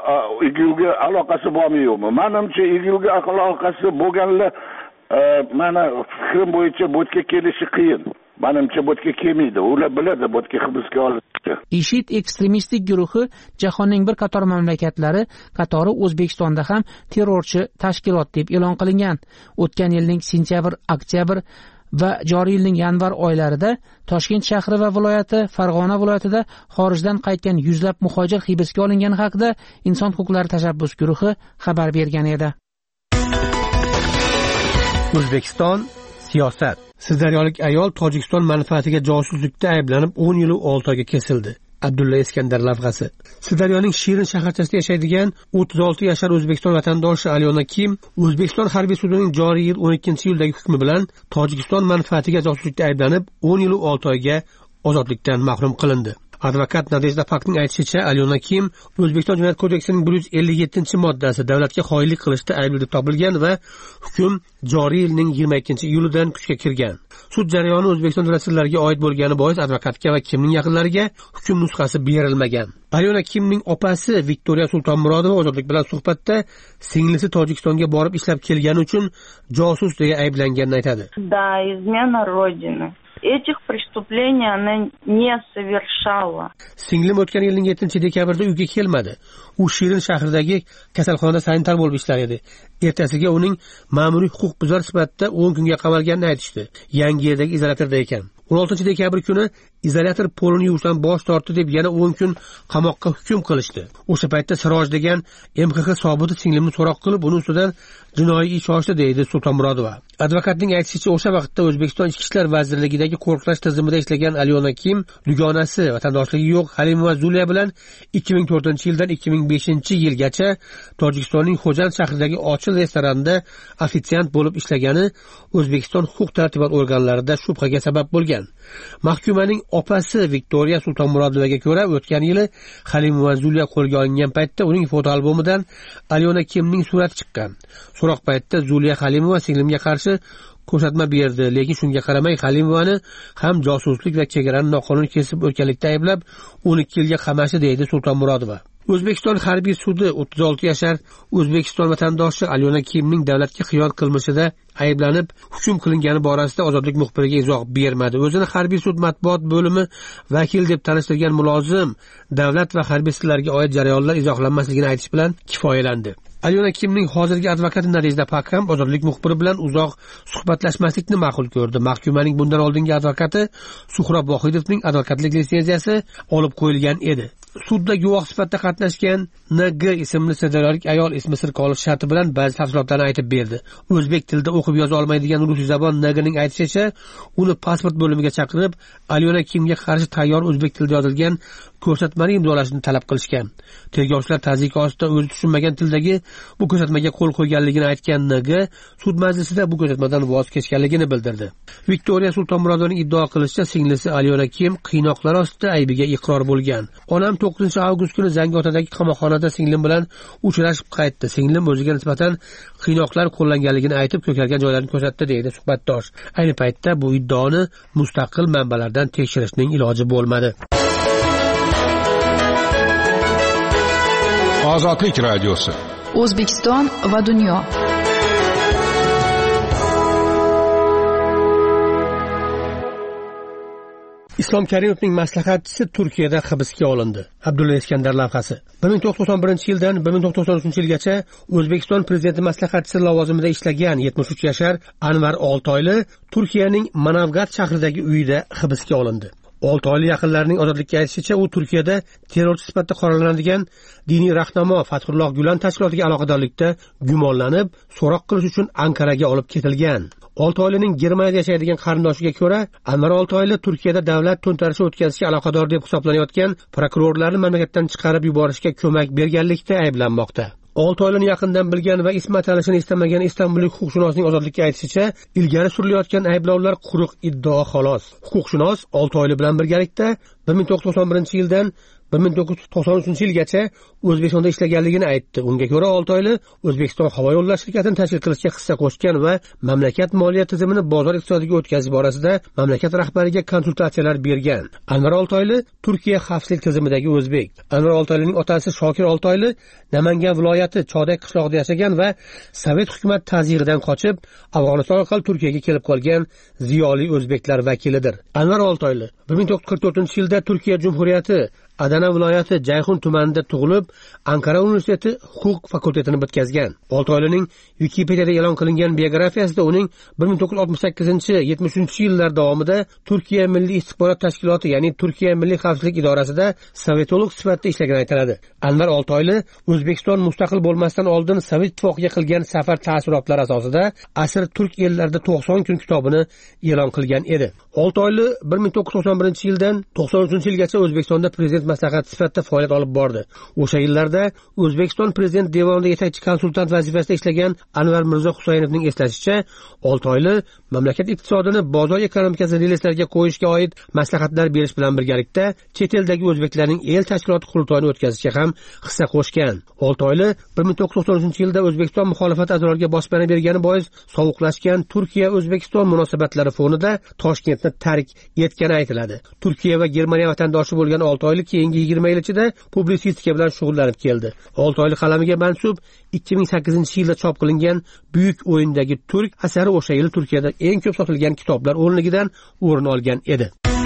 igilga aloqasi bormi yo'qmi? Menimcha igilga aloqasi bo'lganlar mana fikrim bo'yicha bo'tga kelishi qiyin. Menimcha bo'tga kelmaydi. Ular biladi bo'tga hibsga olishni. IShID ekstremistik guruhi jahonning bir qator mamlakatlari, qatori O'zbekistonda ham terrorchi tashkilot deb e'lon qilingan. O'tgan yilning sentyabr, oktyabr va joriy yilning yanvar oylarida Toshkent shahri va viloyati, Farg'ona viloyatida xorijdan qaytgan yuzlab muhojir hibsga olingani haqida Inson huquqlari tashabbus guruhi xabar bergan edi. O'zbekiston siyosat. Sirdaryolik ayol Tojikiston manfaatiga josuslikda ayblanib o'n yil olti oyga kesildi. Abdulla Iskandar lavhasi. Sirdaryoning Shirin shaharchasida yashaydigan o'ttiz olti yashar O'zbekiston vatandoshi Alyona Kim O'zbekiston harbiy sudining joriy yil o'n ikkinchi iyuldagi hukmi bilan Tojikiston manfaatiga josuslikda ayblanib o'n yil olti oyga ozodlikdan mahrum qilindi. Advokat Nadejda Pakning aytishicha, Alyona Kim O'zbekiston Jinoyat kodeksining bir yuz ellik yettinchi moddasi davlatga xoinlik qilishda aybli deb topilgan va hukm joriy yilning yigirma ikkinchi iyulidan kuchga kirgan. Sud jarayoni O'zbekiston rasmiylariga oid bo'lgani bois advokatga va Kimning yaqinlariga hukm nusxasi berilmagan. Alyona Kimning opasi Viktoriya Sultonmurodova Ozodlik bilan suhbatda singlisi Tojikistonga borib ishlab kelgani uchun josus deya ayblanganini aytadi. Да, измена родины. Этих преступлений она не совершала. Singlim o'tgan yilning yettinchi dekabrda uyga kelmadi. U Shirin shahridagi kasalxonada sanitar bo'lib ishlar edi. Ertasiga uning ma'muriy huquqbuzar sifatida o'n kunga qamalganini aytishdi. Yangiyadagi izolyatorda ekan. o'n oltinchi dekabr kuni izolyator polini yuvishdan bosh tortdi deb yana o'n kun qamoqqa hukm qilishdi. O'sha paytda Siroj degan M X X sobiti singlimni so'roq qilib, uning ustidan jinoiy ish ochdi deydi Sultonmurodova. Advokatning aytishicha, o'sha vaqtda O'zbekiston Ichki ishlar vazirligidagi qo'riqlash tizimida ishlagan Alyona Kim dugonasi vatandoshligi yo'q Halimova Zuliya bilan ikki ming to'rtinchi yildan ikki ming beshinchi yilgacha Tojikistonning Xo'jand shahridagi ochiq restoranda ofitsiant bo'lib ishlagani O'zbekiston huquq-tartibot organlarida shubhaga sabab bo'lgan. Mahkumaning opasi Viktoriya Sultonmurodovaga ko'ra, o'tgan yili Halimova Zuliya qo'lga olingan paytda uning fotoalbomidan Alyona Kimning surati chiqqan. So'roq paytida Zuliya Halimova singlimga qarshi ko'rsatma berdi, lekin shunga qaramay Halimovani ham josuslik va chegarani noqonuniy kesib o'tganlikda ayblab o'n ikki yilga qamashdi deydi Sultonmurodova. O'zbekiston harbiy sudi o'ttiz olti yashar O'zbekiston vatandoshi Alyona Kimning davlatga xiyonat qilmishida ayblanib hukm qilingani borasida Ozodlik muxbiriga izoh bermadi. O'zini harbiy sud matbuot bo'limi vakil deb tanishtirgan mulozim davlat va harbiy sudlarga oid jarayonlar izohlanmasligini aytish bilan kifoyalandi. Alyona Kimning hozirgi advokati Nadejda Pak ham Ozodlik muxbiri bilan uzoq suhbatlashmaslikni ma'qul ko'rdi. Mahkumaning bundan oldingi advokati Suhrob Vohidovning advokatlik litsenziyasi olib qo'yilgan edi. Sudda guvoh sifatida qatnashgan N G ismli sirdaryolik ayol ismi sir qolish sharti bilan ba'zi tafsilotlarni aytib berdi. O'zbek tilida o'qib yoza olmaydigan ruscha zabon N G'ning aytishicha, uni pasport bo'limiga chaqirib, Alyona Kimga qarshi tayyor o'zbek tilida yozilgan ko'rsatmani imzolashni talab qilishgan. Tergovchilar tazyiq ostida o'zi tushunmagan tildagi bu ko'rsatmaga qo'l qo'yganligini aytgan N G sud majlisida bu ko'rsatmadan voz kechganligini bildirdi. Viktoriya Sultonmurodovaning iddao qilishicha, singlisi Alyona Kim qiynoqlar ostida aybiga iqror bo'lgan. Onam to'qqizinchi avgust kuni Zangiotadagi qamoqxonada singlim bilan uchrashib qaytdi. Singlim o'ziga nisbatan qiynoqlar qo'llanganligini aytib, ko'kargan joylarni ko'rsatdi deydi suhbatdosh. Ayni paytda bu iddaoni mustaqil manbalardan tekshirishning iloji bo'lmadi. Ozodlik radiosi. O'zbekiston va dunyo. Islom Karimovning maslahatchisi Turkiyada hibsga olindi. Abdulla Iskandar lavhasi. bir ming to'qqiz yuz to'qson birinchi yildan bir ming to'qqiz yuz to'qson uchinchi yilgacha O'zbekiston prezidenti maslahatchisi lavozimida ishlagan yetmish uch yashar Anvar Oltoyli Turkiyaning Manavgat shahridagi uyida hibsga olindi. Oltoyli yaqinlarining Ozodlikka aytishicha, u Turkiyada terrorchi sifatida qoralanadigan diniy rahnamo Fathulloh Gulen tashkilotiga aloqadorlikda gumonlanib, so'roq qilish uchun Ankaraga olib ketilgan. Oltoylining Germaniyada yashaydigan qarindoshiga ko'ra, Anvar Oltoyli Turkiyada davlat to'ntarishi o'tkazishga aloqador deb hisoblanayotgan prokurorlarni mamlakatdan chiqarib yuborishga ko'mak berganlikda ayblanmoqda. Oltoylining yaqindan bilgan va ismi atalishini istamagan istanbullik huquqshunosning Ozodlikka aytishicha, ilgari surilayotgan ayblovlar quruq iddao xolos. Huquqshunos Oltoyli bilan birgalikda bir ming to'qqiz yuz to'qson birinchi yildan bir ming to'qqiz yuz to'qson uchinchi yilgacha O'zbekistonda ishlaganligini aytdi. Unga ko'ra, Oltoyli O'zbekiston havo yo'llari shirkatini tashkil qilishga hissa qo'shgan va mamlakat moliya tizimini bozor iqtisodiga o'tkazish borasida mamlakat rahbariga konsultatsiyalar bergan. Anvar Oltoyli Turkiya xavfsizlik tizimidagi o'zbek. Anvar Oltoylining otasi Shokir Oltoyli Namangan viloyati Chodak qishlog'ida yashagan va Sovet hukumat tazyiqidan qochib, Afg'oniston orqali Turkiyaga kelib qolgan ziyoli o'zbeklar vakilidir. Anvar Oltoyli bir ming to'qqiz yuz qirq to'rtinchi yilda Turkiya Jumhuriyati Adana viloyati Jayxun tumanida tug'ilib, Ankara universiteti huquq fakultetini bitkazgan. Oltoylining Wikipediyada e'lon qilingan biografiyasida uning bir ming to'qqiz yuz oltmish sakkizinchi yetmish uchinchi yillar davomida Turkiya Milliy istixborot tashkiloti, ya'ni Turkiya Milliy xavfsizlik idorasida sovetolog sifatida ishlagani aytiladi. Anvar Oltoyli O'zbekiston mustaqil bo'lmasdan oldin Sovet ittifoqiga qilgan safar taassurotlari asosida Asr turk ellarida to'qson kun kitobini e'lon qilgan edi. Oltoyli bir ming to'qqiz yuz to'qson birinchi yildan to'qson uchinchi yilgacha O'zbekistonda prezident maslahatchi sifatida faoliyat olib bordi. O'sha yillarda O'zbekiston Prezident devonida yetakchi konsultant vazifasida ishlagan Anvar Mirzo Husaynovning eslashicha, olti oyli mamlakat iqtisodini bozor ekonomikasi relslariga qo'yishga oid maslahatlar berish bilan birgalikda chet eldagi o'zbeklarning el tashkiloti qurultoyini o'tkazishga ham hissa qo'shgan. olti oyli bir ming to'qqiz yuz to'qson uchinchi yilda O'zbekiston muxolifat a'zolariga bospana bergani bois sovuqlashgan Turkiya-O'zbekiston munosabatlari fonida Toshkentni tark etgani aytiladi. Turkiya va Germaniya vatandoshi bo'lgan olti oyli keyingi yigirma yil ichida publisistika bilan shug'ullanib keldi. olti oyli qalamiga mansub ikki ming sakkizinchi yilda chop qilingan Buyuk o'yindagi turk asari o'sha yil Turkiyada eng ko'p sotilgan kitoblar o'rnigidan o'rin olgan edi.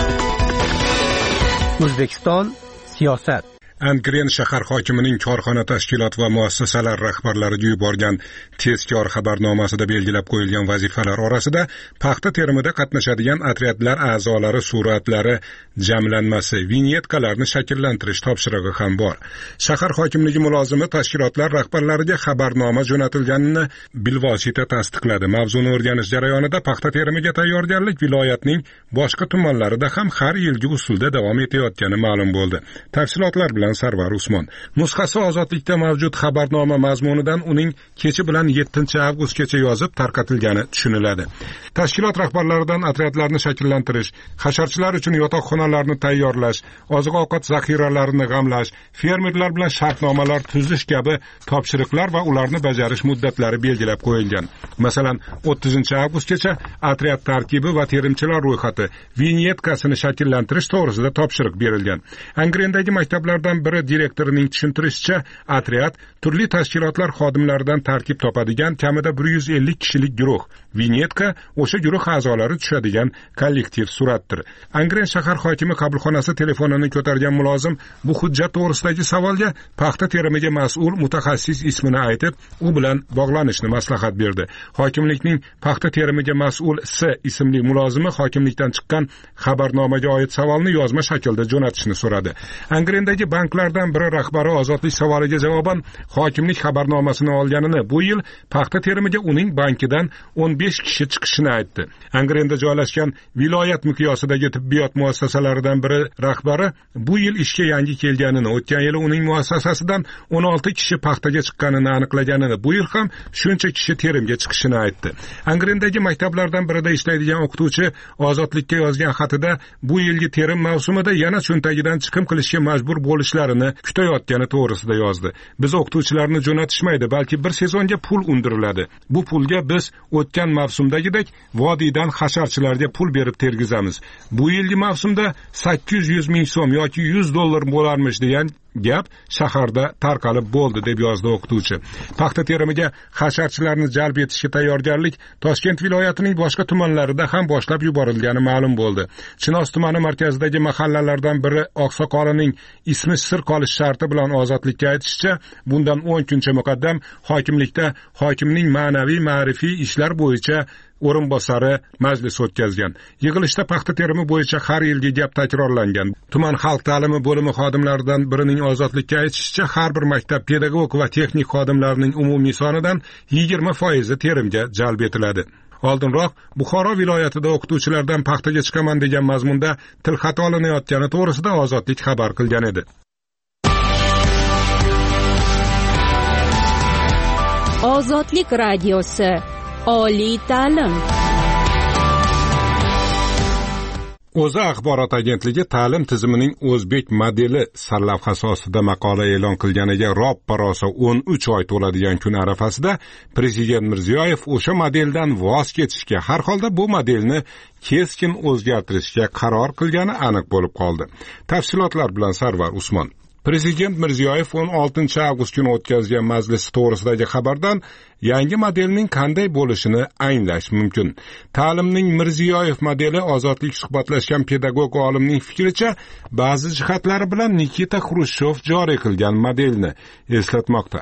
O'zbekiston siyosat. Angren shahar hokimining korxona tashkilot va muassasalar rahbarlariga yuborgan tezkor xabarnomasida belgilab qo'yilgan vazifalar orasida paxta terimida qatnashadigan otryadlar a'zolari suratlari jamlanmasi, vinyetkalarni shakllantirish topshirig'i ham bor. Shahar hokimligi mulozimi tashkilotlar rahbarlariga xabarnoma jo'natilganini bilvosita tasdiqladi. Mavzuni o'rganish jarayonida paxta terimiga tayyorgarlik viloyatning boshqa tumanlarida ham har yilgi usulda davom etayotgani ma'lum bo'ldi. Tafsilotlar bilan Sarvar Usmon. Nusxasi ozodlikda mavjud xabarnoma mazmunidan uning kechi bilan yettinchi avgustgacha yozib tarqatilgani tushuniladi. Tashkilot rahbarlaridan otryadlarni shakllantirish, hasharchilar uchun yotoqxonalarni tayyorlash, oziq-ovqat zaxiralarini g'amlash, fermerlar bilan shartnomalar tuzish kabi topshiriqlar va ularni bajarish muddatlari belgilab qo'yilgan. Masalan, o'ttizinchi avgustgacha otryad tarkibi va terimchilar ro'yxati, vinyetkasini shakllantirish to'g'risida topshiriq berilgan. Angrendagi maktablardan biri direktorining tushuntirishicha, otryad turli tashkilotlar xodimlaridan tarkib topadigan kamida bir yuz ellik kishilik guruh. Vinyetka o'sha guruh a'zolari tushadigan kollektiv suratdir. Angren shahar hokimi qabulxonasi telefonini ko'targan mulozim bu hujjat to'g'risidagi savolga paxta terimiga mas'ul mutaxassis ismini aytib, u bilan bog'lanishni maslahat berdi. Hokimlikning paxta terimiga mas'ul S ismli mulozimi hokimlikdan chiqqan xabarnomaga oid savolni yozma shaklda jo'natishni so'radi. Angrendagi banklardan biri rahbari ozodlik savoliga javoban hokimlik xabarnomasini olganini, bu yil paxta terimiga uning bankidan o'n besh kishi chiqishini aytdi. Angrenda joylashgan viloyat miqyosidagi tibbiyot muassasalaridan biri rahbari bu yil ishga yangi kelganini, o'tgan yili uning muassasasidan o'n olti kishi paxtaga chiqqanini aniqlaganini, bu yil ham shuncha kishi terimga chiqishini aytdi. Angrendagi maktablardan birida ishlaydigan o'qituvchi ozodlikka yozgan xatida bu yilgi terim mavsumida yana cho'ntagidan chiqim qilishga majbur bo'lishlarini kutayotgani to'g'risida yozdi. Biz o'qituvchilarni jo'natishmaydi, balki bir sezonga pul undiriladi. Bu pulga biz o'tgan mavsumdagidek vodiydan hasharchilarga pul berib tergizamiz. Bu yilgi mavsumda sakkiz yuz ming so'm yoki yuz dollar bo'larmish degan gap shaharda tarqalib bo'ldi, deb yozdi o'qituvchi. Paxta terimiga hasharchilarni jalb etishga tayyorgarlik Toshkent viloyatining boshqa tumanlarida ham boshlab yuborilgani ma'lum bo'ldi. Chinoz tumani markazidagi mahallalardan biri Oqsoqolining ismi sir qolish sharti bilan ozodlikka aytishicha, bundan o'n kuncha muqaddam hokimlikda hokimning ma'naviy ma'rifiy ishlar bo'yicha o'rinbosari majlis o'tkazgan. Yig'ilishda paxta terimi bo'yicha har yilgi gap takrorlangan. Tuman xalq ta'limi bo'limi xodimlaridan birining ozodlikka aytishicha, har bir maktab pedagog va texnik xodimlarining umumiy sonidan yigirma foizi terimga jalb etiladi. Oldinroq Buxoro viloyatida o'qituvchilardan paxtaga chiqaman degan mazmunda tilxat olinayotgani to'g'risida ozodlik xabar qilgan edi. Ozodlik radiosi, oliy ta'lim. O'zi axborot agentligi ta'lim tizimining o'zbek modeli sarlavhasi ostida maqola e'lon qilganiga roppa-rosa o'n uch oy to'ladigan kun arafasida Prezident Mirziyoyev o'sha modeldan voz kechishga, har holda bu modelni keskin o'zgartirishga qaror qilgani aniq bo'lib qoldi. Tafsilotlar bilan Sarvar Usmon. Prezident Mirziyoyev o'n oltinchi avgust kuni o'tkazgan majlis to'g'risidagi xabardan yangi modelning qanday bo'lishini anglash mumkin. Ta'limning Mirziyoyev modeli ozodlik suhbatlashgan pedagog olimning fikricha ba'zi jihatlari bilan Nikita Xrushchev joriy qilgan modelni eslatmoqda.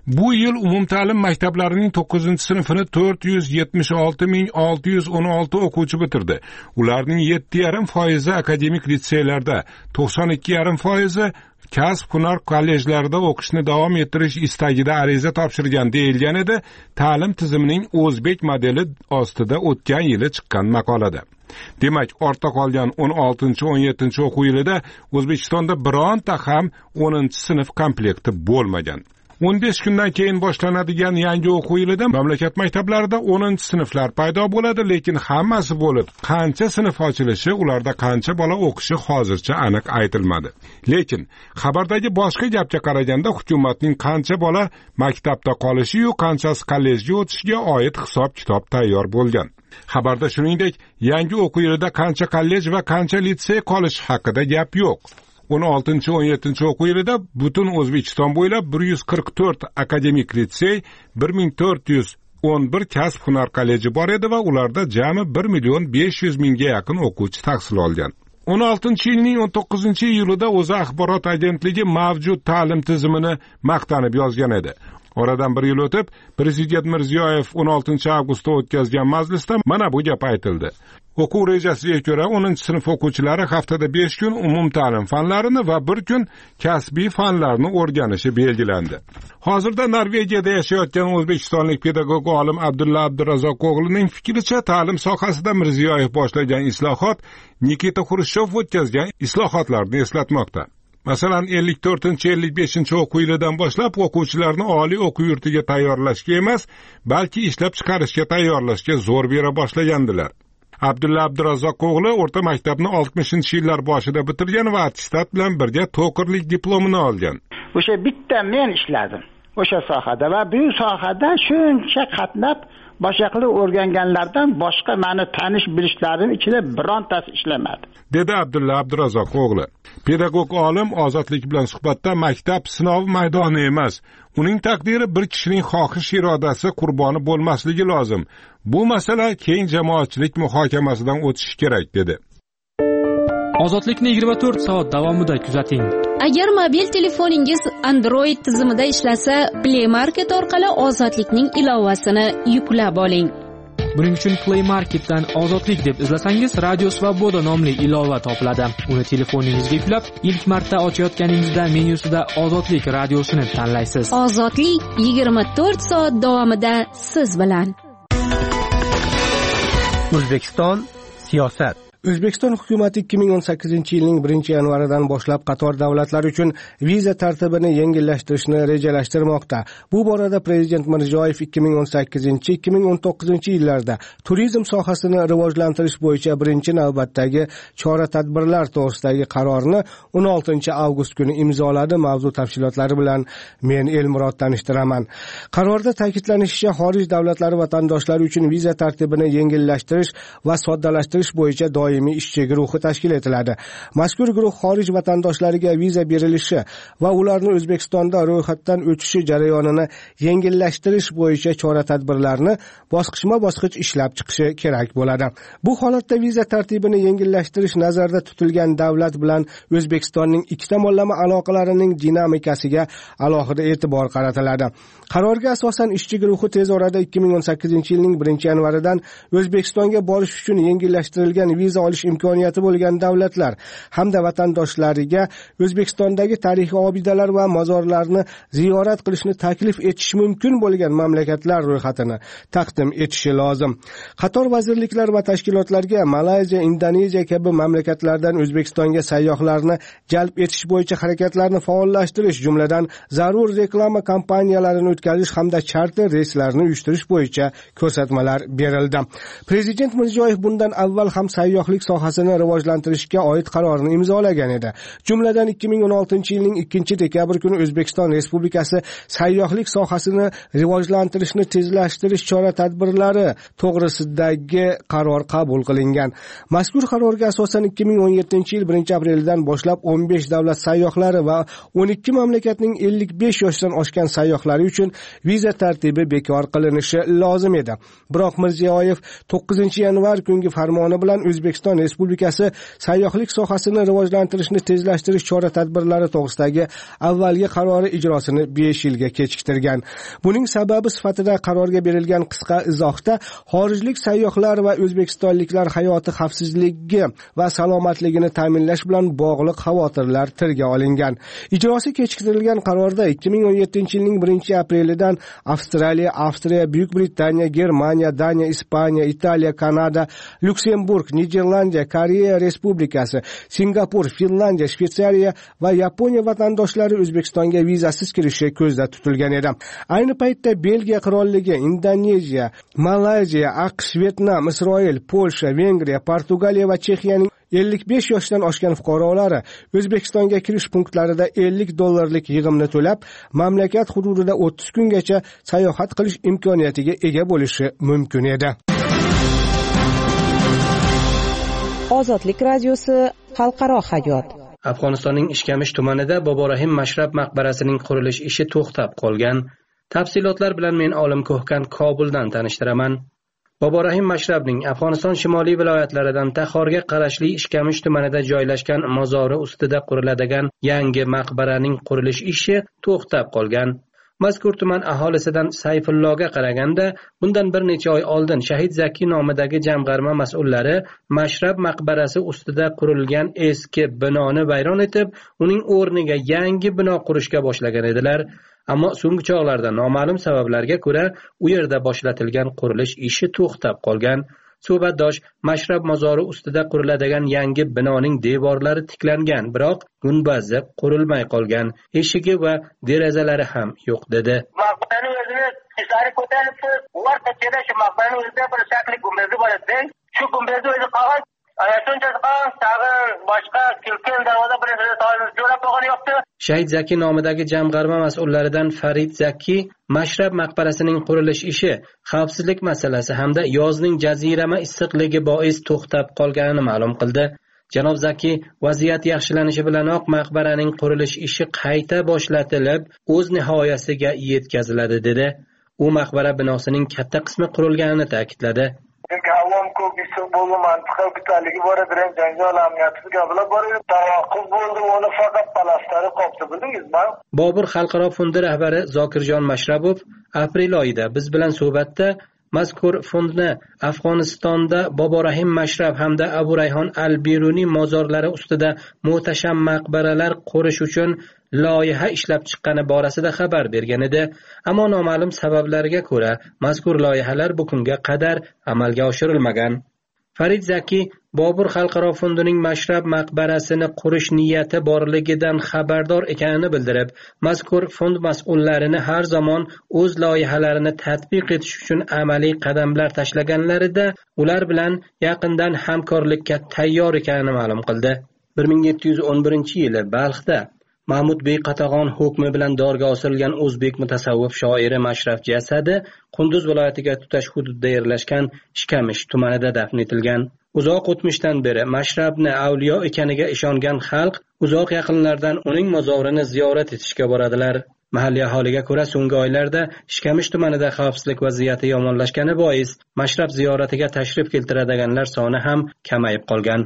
Bu yil umumta'lim maktablarining to'qqizinchi sinfini to'rt yuz yetmish olti ming olti yuz o'n olti o'quvchi bitirdi. Ularning yetti yarim foizi akademik litseylarda, to'qson ikki yarim foizi kasb-hunar kollejlarida o'qishni davom ettirish istagida ariza topshirgan deyilgan edi ta'lim tizimining o'zbek modeli ostida o'tgan yili chiqqan maqolada. Demak, ortda qolgan o'n oltinchi o'n yettinchi o'quv yilida O'zbekistonda bironta ham o'ninchi sinf komplekti bo'lmagan. o'n besh kundan keyin boshlanadigan yangi o'quv yilida mamlakat maktablarida o'ninchi sinflar paydo bo'ladi, lekin hammasi bo'lib, qancha sinf ochilishi, ularda qancha bola o'qishi hozircha aniq aytilmadi. Lekin xabardagi boshqa gapga qaraganda hukumatning qancha bola maktabda qolishi yu qanchasi kollejga o'tishiga oid hisob-kitob tayyor bo'lgan. Xabarda shuningdek, yangi o'quv yilida qancha kollej va qancha litsey qolishi haqida gap yo'q. o'n oltinchi o'n yettinchi o'quv yilida butun O'zbekiston bo'ylab bir yuz qirq to'rt akademik litsey, bir ming to'rt yuz o'n bir kasb-hunar kolleji bor edi va ularda jami bir million besh yuz mingga yaqin o'quvchi tahsil olgan. o'n oltinchi yilning o'n to'qqizinchi iyulida O'za axborot agentligi mavjud ta'lim tizimini maqtanib yozgan edi. Oradan bir yil o'tib, Prezident Mirziyoyev o'n oltinchi avgustda o'tkazgan majlisda mana bu gap aytildi. O'quv rejasiga ko'ra o'ninchi sinf o'quvchilari haftada besh kun umumta'lim fanlarini va bir kun kasbiy fanlarni o'rganishi belgilandi. Hozirda Norvegiyada yashayotgan o'zbekistonlik pedagog olim Abdulla Abdurazzoq o'g'lining fikricha, ta'lim sohasida Mirziyoyev boshlagan islohot Nikita Xrushchev o'tkazgan islohotlarni eslatmoqda. Masalan, ellik to'rtinchi ellik beshinchi o'quv yilidan boshlab o'quvchilarni oliy o'quv yurtiga tayyorlashga emas, balki ishlab chiqarishga tayyorlashga zo'r bera boshlagandilar. Abdulla Abdurazzoq o'g'li o'rta maktabni oltmishinchi yillar boshida bitirgan va attestat bilan birga to'qirlik diplomini olgan. O'sha bitta men ishladim o'sha sohada va bu sohada shuncha qatnab boshaqli o'rganganlardan boshqa meni tanish bilishlarim ichida birontasi ishlamadi, dedi Abdulla Abdurazzoq o'g'li. Pedagog olim Ozodlik bilan suhbatda maktab sinov maydoni emas, uning taqdiri bir kishining xohish irodasi qurboni bo'lmasligi lozim. Bu masala keng jamoatchilik muhokamasidan o'tishi kerak, dedi. Ozodlikni yigirma to'rt soat davomida kuzating. Agar mobil telefoningiz Android tizimida ishlasa, Play Market orqali Ozodlikning ilovasini yuklab oling. Buning uchun Play Marketdan Ozodlik deb izlasangiz, Radio Svoboda nomli ilova topiladi. Uni telefoningizga yuklab, ilk marta ochayotganingizda menyusida Ozodlik radiosini tanlaysiz. Ozodlik yigirma to'rt soat davomida siz bilan. O'zbekiston siyosat. O'zbekiston hukumati ikki ming o'n sakkizinchi yilning birinchi yanvaridan boshlab qator davlatlar uchun viza tartibini yengillashtirishni rejalashtirmoqda. Bu borada Prezident Mirziyoyev ikki ming o'n sakkizinchi ikki ming o'n to'qqizinchi yillarda turizm sohasini rivojlantirish bo'yicha birinchi navbatdagi chora-tadbirlar to'g'risidagi qarorni o'n oltinchi avgust kuni imzoladi. Mavzu tafsilotlari bilan men Elmurod tanishtiraman. Qarorda ta'kidlanishicha, xorij davlatlari vatandoshlari uchun viza tartibini yengillashtirish va soddalashtirish bo'yicha doimiy ishchi guruhi tashkil etiladi. Mazkur guruh xorij vatandoshlariga viza berilishi va ularni O'zbekistonda ro'yxatdan o'tishi jarayonini yengillashtirish bo'yicha chora-tadbirlarni bosqichma-bosqich ishlab chiqishi kerak bo'ladi. Bu holatda viza tartibini yengillashtirish nazarda tutilgan davlat bilan O'zbekistonning ikki tomonlama aloqalarining dinamikasiga alohida e'tibor qaratiladi. Qarorga asosan ishchi guruhi tez orada ikki ming o'n sakkizinchi yilning birinchi yanvaridan O'zbekistonga borish uchun yengillashtirilgan viza olish imkoniyati bo'lgan davlatlar hamda vatandoshlariga O'zbekistondagi tarixiy obidalar va mozorlarni ziyorat qilishni taklif etish mumkin bo'lgan mamlakatlar ro'yxatini taqdim etishi lozim. Qator vazirliklar va tashkilotlarga Malayziya, Indoneziya kabi mamlakatlardan O'zbekistonga sayyohlarni jalb etish bo'yicha harakatlarni faollashtirish, jumladan zarur reklama kampaniyalarini o'tkazish hamda charter reyslarni uyushtirish bo'yicha ko'rsatmalar berildi. Prezident Mirziyoyev bundan avval ham sayyohlik sohasini rivojlantirishga oid qarorni imzolagan edi. Jumladan ikki ming o'n oltinchi yilning ikkinchi dekabr kuni O'zbekiston Respublikasi sayyohlik sohasini rivojlantirishni tezlashtirish chora-tadbirlari to'g'risidagi qaror qabul qilingan. Mazkur qarorga asosan ikki ming o'n yettinchi yil birinchi aprelidan boshlab o'n besh davlat sayyohlari va o'n ikki mamlakatning ellik besh yoshdan oshgan sayyohlari uchun viza tartibi bekor qilinishi lozim edi. Biroq Mirziyoyev to'qqizinchi yanvar kungi farmoni bilan O'zbekiston O'zbekiston Respublikasi sayyohlik sohasini rivojlantirishni tezlashtirish chora-tadbirlari to'g'risidagi avvalgi qarori ijrosini besh yilga kechiktirgan. Buning sababi sifatida qarorga berilgan qisqa izohda xorijlik sayyohlar va o'zbekistonliklar hayoti xavfsizligi va salomatligini ta'minlash bilan bog'liq xavotirlar tilga olingan. Ijrosi kechiktirilgan qarorda ikki ming o'n yettinchi yilning birinchi aprelidan Avstraliya, Avstriya, Buyuk Britaniya, Germaniya, Daniya, Ispaniya, Italiya, Kanada, Lyuksemburg, Niderlandiya, Koreya Respublikasi, Singapur, Finlandiya, Shveysariya va Yaponiya vatandoshlari O'zbekistonga vizasiz kirishi ko'zda tutilgan edi. Ayni paytda Belgiya qirolligi, Indoneziya, Malayziya, AQSh, Vyetnam, Isroil, Polsha, Vengriya, Portugaliya va Chexiyaning ellik besh yoshdan oshgan fuqarolari O'zbekistonga kirish punktlarida ellik dollarlik yig'imni to'lab, mamlakat hududida o'ttiz kungacha sayohat qilish imkoniyatiga ega bo'lishi mumkin edi. Ozodlik radiosi xalqaro hayot. Afg'onistonning Ishkamish tumanida Boborahim Mashrab maqbarasining qurilish ishi to'xtab qolgan. Tafsilotlar bilan men Olim Ko'hkan Kobuldan tanishtiraman. Boborahim Mashrabning Afg'oniston shimoliy viloyatlaridan Taxorga qarashli Ishkamish tumanida joylashgan mozori ustida quriladigan yangi maqbaraning qurilish ishi to'xtab qolgan. Mazkur tuman aholisidan Sayfulloga qaraganda, bundan bir necha oy oldin Shahid Zaki nomidagi jamg'arma mas'ullari Mashrab maqbarasi ustida qurilgan eski binoni vayron etib, uning o'rniga yangi bino qurishga boshlagan edilar. Ammo so'nggi chog'larda noma'lum sabablarga ko'ra u yerda boshlatilgan qurilish ishi to'xtab qolgan. Suhbatdosh Mashrab mozori ustida quriladigan yangi binoning devorlari tiklangan, biroq gumbazi qurilmay qolgan, eshigi va derazalari ham yo'q dedi. Maqbaraning o'zini ishlari ko'tarib, ular tachida shu maqbaraning o'zida bir shakli gumbazi bor edi. Shu gumbazi o'zi qog'oz Shahid Zaki nomidagi jamg'arma mas'ullaridan Farid Zaki Mashrab maqbarasining qurilish ishi xavfsizlik masalasi hamda yozning jazirama issiqligi bois to'xtab qolganini ma'lum qildi. Janob Zaki vaziyat yaxshilanishi bilanoq maqbaraning qurilish ishi qayta boshlatilib, o'z nihoyasiga yetkaziladi dedi. U maqbara binosining katta qismi qurilganini ta'kidladi. Avom ko'p issiq bo'ldi, mantiqa bitaligi bor edi, janjal amniyati gaplar bor edi. Taraqqi bo'ldi, uni faqat palastari qopdi, bildingizmi? Bobur xalqaro fondi rahbari Zokirjon Mashrabov aprel oyida biz bilan suhbatda mazkur fondni Afg'onistonda Boborahim Mashrab hamda Abu Rayhon al-Biruniy mozorlari ustida muhtasham maqbaralar qurish uchun loyiha ishlab chiqqani borasida xabar bergan edi. Ammo noma'lum sabablarga ko'ra mazkur loyihalar bugunga qadar amalga oshirilmagan. Farid Zaki Bobur xalqaro fondining Mashrab maqbarasini qurish niyati borligidan xabardor ekanini bildirib, mazkur fond mas'ullarini har zamon o'z loyihalarini tatbiq etish uchun amaliy qadamlar tashlaganlarida ular bilan yaqindan hamkorlikka tayyor ekanini ma'lum qildi. bir ming yetti yuz o'n birinchi yili Balxda Mahmud Bey Qatag'on hukmi bilan dorga osilgan o'zbek mutasavvif shoiri Mashrab jasadi Qunduz viloyatiga tutash hududida yerlashgan Ishkamish tumanida dafn etilgan. Uzoq o'tmishdan beri Mashrabni avliyo ekaniga ishongan xalq uzoq yaqinlardan uning mozorini ziyorat etishga boradilar. Mahalliy aholiga ko'ra so'nggi oylarda Ishkamish tumanida xavfsizlik vaziyati yomonlashgani bois Mashrab ziyoratiga tashrif keltiradiganlar soni ham kamayib qolgan.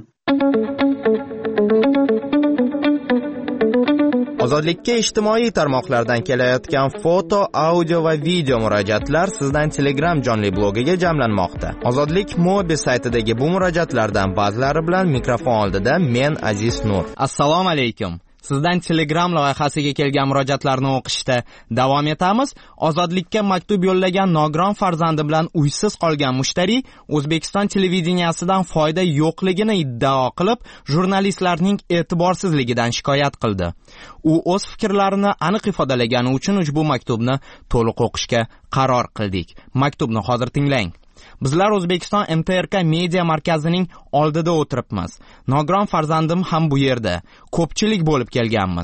Ozodlikka ijtimoiy tarmoqlardan kelayotgan foto, audio va video murojaatlar sizdan Telegram jonli blogiga jamlanmoqda. Ozodlik Mobi saytidagi bu murojaatlardan ba'zilari bilan mikrofon oldida men Aziz Nur. Assalomu alaykum. Sizdan Telegram loyihasiga kelgan murojaatlarni o'qishda davom etamiz. Ozodlikka maktub yo'llagan nogiron farzandi bilan uysiz qolgan mushtariy O'zbekiston televideniyasidan foyda yo'qligini iddao qilib, jurnalistlarning e'tiborsizligidan shikoyat qildi. U o'z fikrlarini aniq ifodalagani uchun ushbu maktubni to'liq o'qishga qaror qildik. Maktubni hozir tinglang. Bizlar O'zbekiston M T R K media markazining oldida o'tiribmiz. Nogiron farzandim ham bu yerda. Ko'pchilik bo'lib kelganmiz.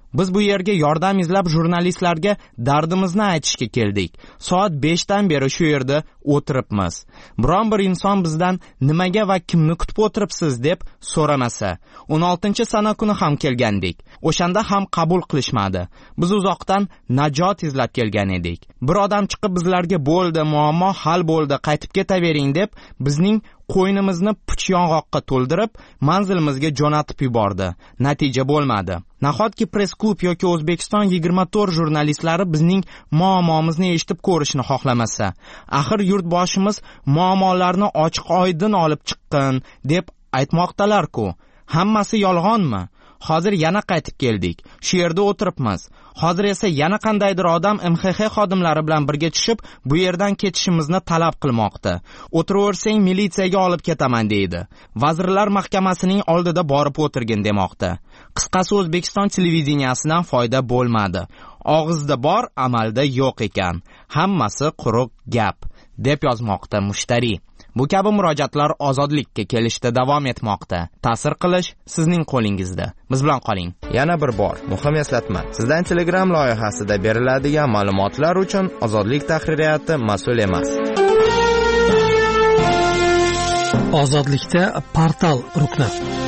Biz bu yerga yordam izlab jurnalistlarga dardimizni aytishga keldik. Soat beshdan beri shu yerda o'tiribmiz. Biron bir inson bizdan nimaga va kimni kutib o'tiribsiz deb so'ramasa, o'n oltinchi sana kuni ham kelgandik. O'shanda ham qabul qilishmadi. Biz uzoqdan najot izlab kelgan edik. Bir odam chiqib bizlarga bo'ldi, muammo hal bo'ldi, qaytib ketavering deb bizning qo'ynimizni puch yong'oqqa to'ldirib, manzilimizga jo'natib yubordi. Natija bo'lmadi. Nahotki press-klub yoki O'zbekiston yigirma to'rt jurnalistlari bizning muammomizni eshitib ko'rishni xohlamasa, axir yurtboshimiz muammolarni ochiq-oydin olib chiqqan deb aytmoqdalar-ku. Hammasi yolg'onmi? Hozir yana qaytib keldik. Shu yerda o'tiribmiz. Hozir esa yana qandaydir odam M X X xodimlari bilan birga tushib, bu yerdan ketishimizni talab qilmoqda. O'tiraversang militsiyaga olib ketaman deydi. Vazirlar Mahkamasining oldida borib o'tirgin demoqda. Qisqasi, O'zbekiston televideniyasidan foyda bo'lmadi. Og'izda bor, amalda yo'q ekan. Hammasi quruq gap, deb yozmoqda mushtariy. Bu kabi murojaatlar ozodlikka kelishda davom etmoqda. Ta'sir qilish sizning qo'lingizda. Biz bilan qoling. Yana bir bor muhim eslatma. Sizdan Telegram loyihasida beriladigan ma'lumotlar uchun Ozodlik tahririyati mas'ul emas. Ozodlikda portal rukni.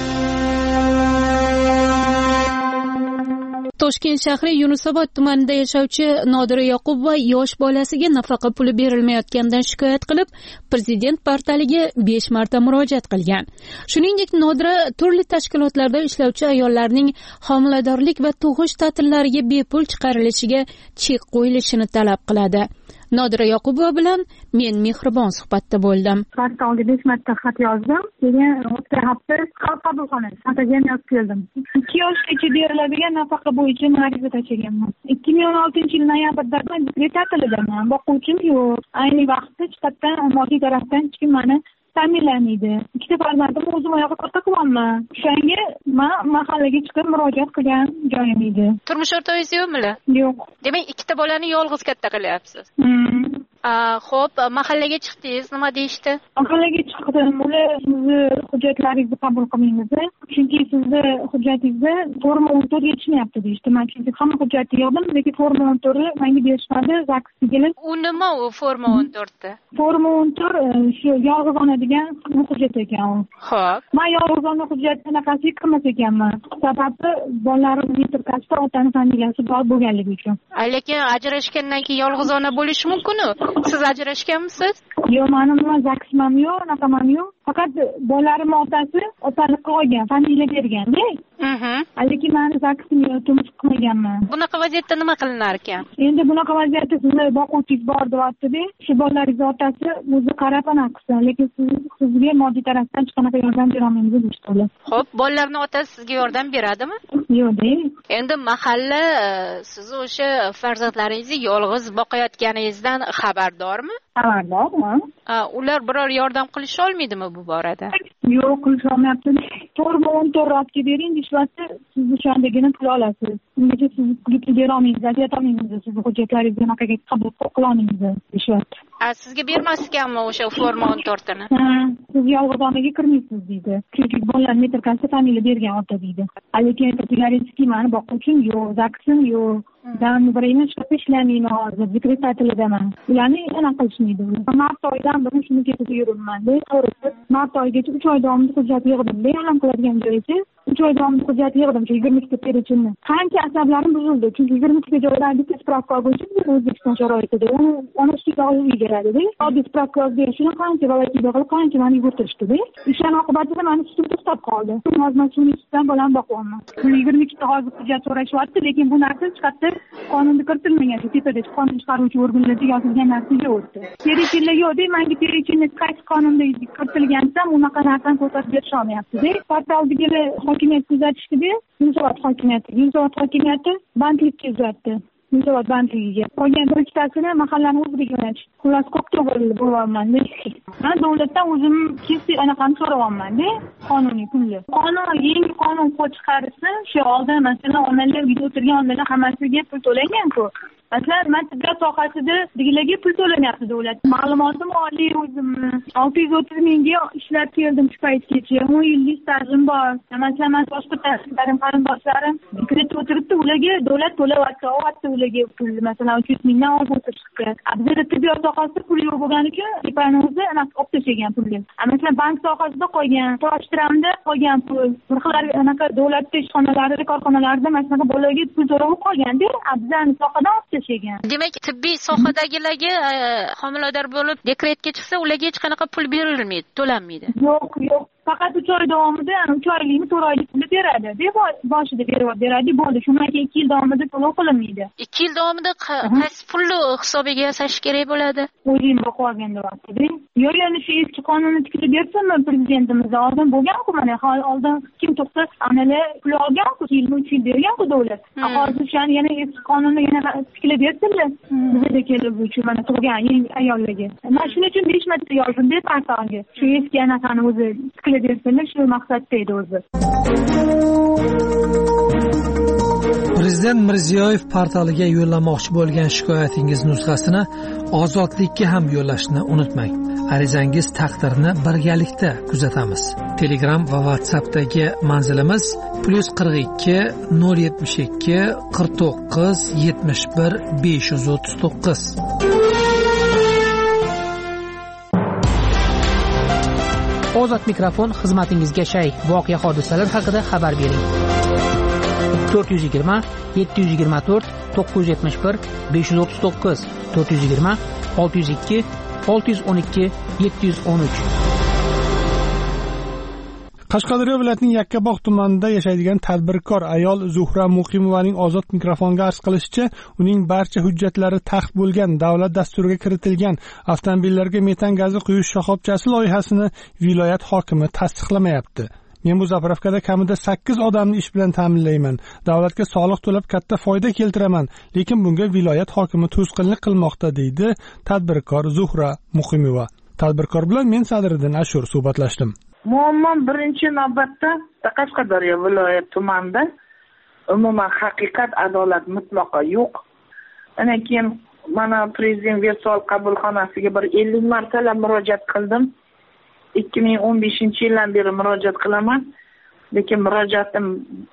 Toshkent shahri Yunusobod tumanida yashovchi Nodira Yoqubova yosh bolasiga nafaqa puli berilmayotganidan shikoyat qilib, prezident portaliga besh marta murojaat qilgan. Shuningdek, Nodira turli tashkilotlarda ishlovchi ayollarning homiladorlik va tug'ish ta'tillariga bepul chiqarilishiga chek qo'yilishini talab qiladi. Nodira Yoqubova bilan men mehribon suhbatda bo'ldim. Portalga besh marta xat yozdim. Keyin o'tgan hafta qabulxonasi Santagan yozib keldim. ikki yoshgacha beriladigan nafaqa bo'yicha ariza tashlaganman. ikki ming o'n oltinchi yil noyabrda dekret ta'tilidaman. Boquvchim yo'q. Ayni vaqtda chiqatdan moddiy tarafdan hech kim meni ta'minlamaydi. Ikkita farzandim o'zim oyoqqa katta qilyapman. O'shanga men mahallaga chiqib murojaat qilgan joyim edi. Turmush o'rtog'ingiz yo'qmi? Yo'q. Demak, ikkita bolani yolg'iz katta qilyapsiz. Xo'p, mahallaga chiqdingiz, nima deyishdi? Mahallaga chiqdim. Ular sizni hujjatlaringizni qabul qilmaymiz. Chunki sizni hujjatingizda forma o'n to'rt yetishmayapti deyishdi. Men chunki hamma hujjatni yig'dim, lekin forma o'n to'rt menga berishmadi. Zaksga kelib. U nima u forma o'n to'rt? Forma o'n to'rt shu yolg'iz ona degan hujjat ekan u. Xo'p. Men yolg'iz ona hujjati anaqasiga kirmas ekanman. Sababi bolalarim metrkasida otani familiyasi bor bo'lganligi uchun. Lekin ajrashgandan keyin yolg'iz ona bo'lishi mumkin-ku. Siz ajrashganmisiz? Yo'q, mening nima zaksimam yo'q, naqamam yo'q. Faqat bolalarim otasi otalik olgan, familiya berganda. Mhm. Lekin meni zaksim yo'q, turmush qilmaganman. Bunaqa vaziyatda nima qilinar ekan? Endi bunaqa vaziyatda sizni boquvchingiz bor deyapti-da. Shu bolalaringiz otasi o'zi qarab anaqa qilsin, lekin siz sizga moddiy tarafdan hech qanaqa yordam bera olmaymiz deyishdi. Xo'p, bolalarning otasi sizga yordam beradimi? Yo'q-da. Endi mahalla siz o'sha farzandlaringizni yolg'iz boqayotganingizdan xabardormi? Xabardorman. Ular biror yordam qilisha olmaydimi bu borada? Yo'q, qilisha olmayapti. Forma o'n to'rt olib bering deyapti. Siz o'shandagina pul olasiz. Ungacha siz pulni bera olmaysiz, ayta olmaymiz. Siz hujjatlaringizni anaqaga qabul qila olmaymiz deyapti. A sizga bermas ekanmi o'sha forma o'n to'rtini? Ha, siz yolg'iz onaga kirmaysiz deydi. Chunki bolalar metrkasida familiya bergan ota deydi. Lekin aytganingizdek, meni boquvchim yo'q, zaksim yo'q. Dan birayni chiqib ishlamayman hozir. Dekret ta'tilidaman. Ularni anaqa qilishmaydi. Mart oyidan beri shuni ketib yuribman. To'g'risi, mart oyigacha uch oy davomida hujjat yig'dim. E'lon qiladigan joyicha uch oy davomida hujjat yig'dim. yigirma ikkita perechimni. Qancha asablarim buzildi. Chunki yigirma ikkita joydan bitta spravka bo'yicha O'zbekiston sharoitida ona ustiga olib beradi-da. Oddiy spravka berishini qancha valaytida qilib, qancha meni yugurtirishdi-da. O'shaning oqibatida meni sutim to'xtab qoldi. Hozir sun'iy sutdan bilan boqyapman. yigirma ikkita hozir hujjat so'rashyapti, lekin bu narsa chiqadi qonunda kiritilmagan. Tepada qonun chiqaruvchi organlarda yozilgan narsaga o'tdi. Perechilla yo'q-da, menga perechilla qaysi qonunda kiritilgansa, unaqa narsani ko'rsatib berish olmayapti-da. Portaldagi hokimiyat kuzatishdi-da, Yunusobod hokimiyati. Yunusobod hokimiyati bandlikka uzatdi. Yunusobod bandligiga. Qolgan bir ikkitasini mahallani o'ziga jo'natishdi. Xullas, ko'kda bo'lyapman-da. Men davlatdan o'zim kesib anaqani so'rayapman-da, qonuniy pulni. Qonun, yangi qonun chiqarishsa, shu oldin masalan onalar uyda o'tirgan onalar hammasiga pul to'langan-ku. masalan man tibbiyot sofasidagilarga pul to'lanyapti davlat. Ma'lumotim oliy o'zimni olti yuz o'ttiz mingga ishlab keldim shu paytgacha. o'n yillik stajim bor. Masalan men boshqa tashkilotlarim qarindoshlarim dekretda o'tiribdi, ularga davlat to'layapti, olyapti ularga pul. Masalan uch yuz mingdan ortiq chiqdi. Bizda tibbiyot sohasida pul yo'q bo'lgani uchun departamentda anaqa olib tashlagan pulni. Masalan bank sohasida qolgan, toshtiramda qolgan pul. Bir xil anaqa davlat ishxonalarida, korxonalarda masalan bolalarga pul to'lab qolganda, bizani sohadan olib tashlagan. Demak, tibbiy sohadagilarga homilador bo'lib dekretga chiqsa, ularga hech qanaqa pul berilmaydi, to'lanmaydi. Yo'q, yo'q. Faqat uch oy davomida uch oylikmi to'rt oylik pul beradi. Boshida berib beradi, bo'ldi. Shundan keyin ikki yil davomida to'lov qilinmaydi. ikki yil davomida qaysi pulni hisobiga yasash kerak bo'ladi? O'zim boqib olganda vaqtida. Yo'q, yana shu eski qonunni tiklab bersinmi prezidentimiz? Oldin bo'lgan-ku, mana oldin kim to'xtab analar pul olgan-ku, yilma uch yil bergan-ku davlat. Hozir shani yana eski qonunni yana tiklab bersinlar. Bizga keluvchi mana tug'gan ayollarga. Mana shuning uchun besh marta yozdim departamentga. Shu eski anaqani o'zi shu maqsadda edi o'zi. Prezident Mirziyoyev portaliga yo'llamoqchi bo'lgan shikoyatingiz nusxasini Ozodlikka ham yo'llashni unutmang. Arizangiz taqdirini birgalikda kuzatamiz. Telegram va WhatsAppdagi manzilimiz plus qirq ikki nol yetmish ikki qirq to'qqiz yetmish bir besh yuz o'ttiz to'qqiz. Ozod mikrofon xizmatingizga shay. Voqea hodisalar haqida xabar bering. to'rt yuz yigirma yetti yuz yigirma to'rt to'qqiz yuz yetmish bir besh yuz o'ttiz to'qqiz to'rt yuz yigirma olti yuz ikki olti yuz o'n ikki yetti yuz o'n uch. Qashqadaryo viloyatining Yakkabog' tumanida yashaydigan tadbirkor ayol Zuhra Muqimovaning Ozod mikrofonga arz qilishicha, uning barcha hujjatlari taxt bo'lgan davlat dasturiga kiritilgan avtomobillarga metan gazi quyish shoxobchasi loyihasini viloyat hokimi tasdiqlamayapti. Men bu zapravkada kamida sakkiz odamni ish bilan ta'minlayman. Davlatga soliq to'lab katta foyda keltiraman, lekin bunga viloyat hokimi to'sqinlik qilmoqda, deydi tadbirkor Zuhra Muqimova. Tadbirkor bilan men Sadriddin Ashur suhbatlashdim. Muammo birinchi navbatda Qashqadaryo viloyat tumanida umuman haqiqat, adolat mutlaqo yo'q. Ana keyin mana prezident Versal qabulxonasiga bir ellik martalab murojaat qildim. ikki ming o'n beshinchi yildan beri murojaat qilaman. Lekin murojaatim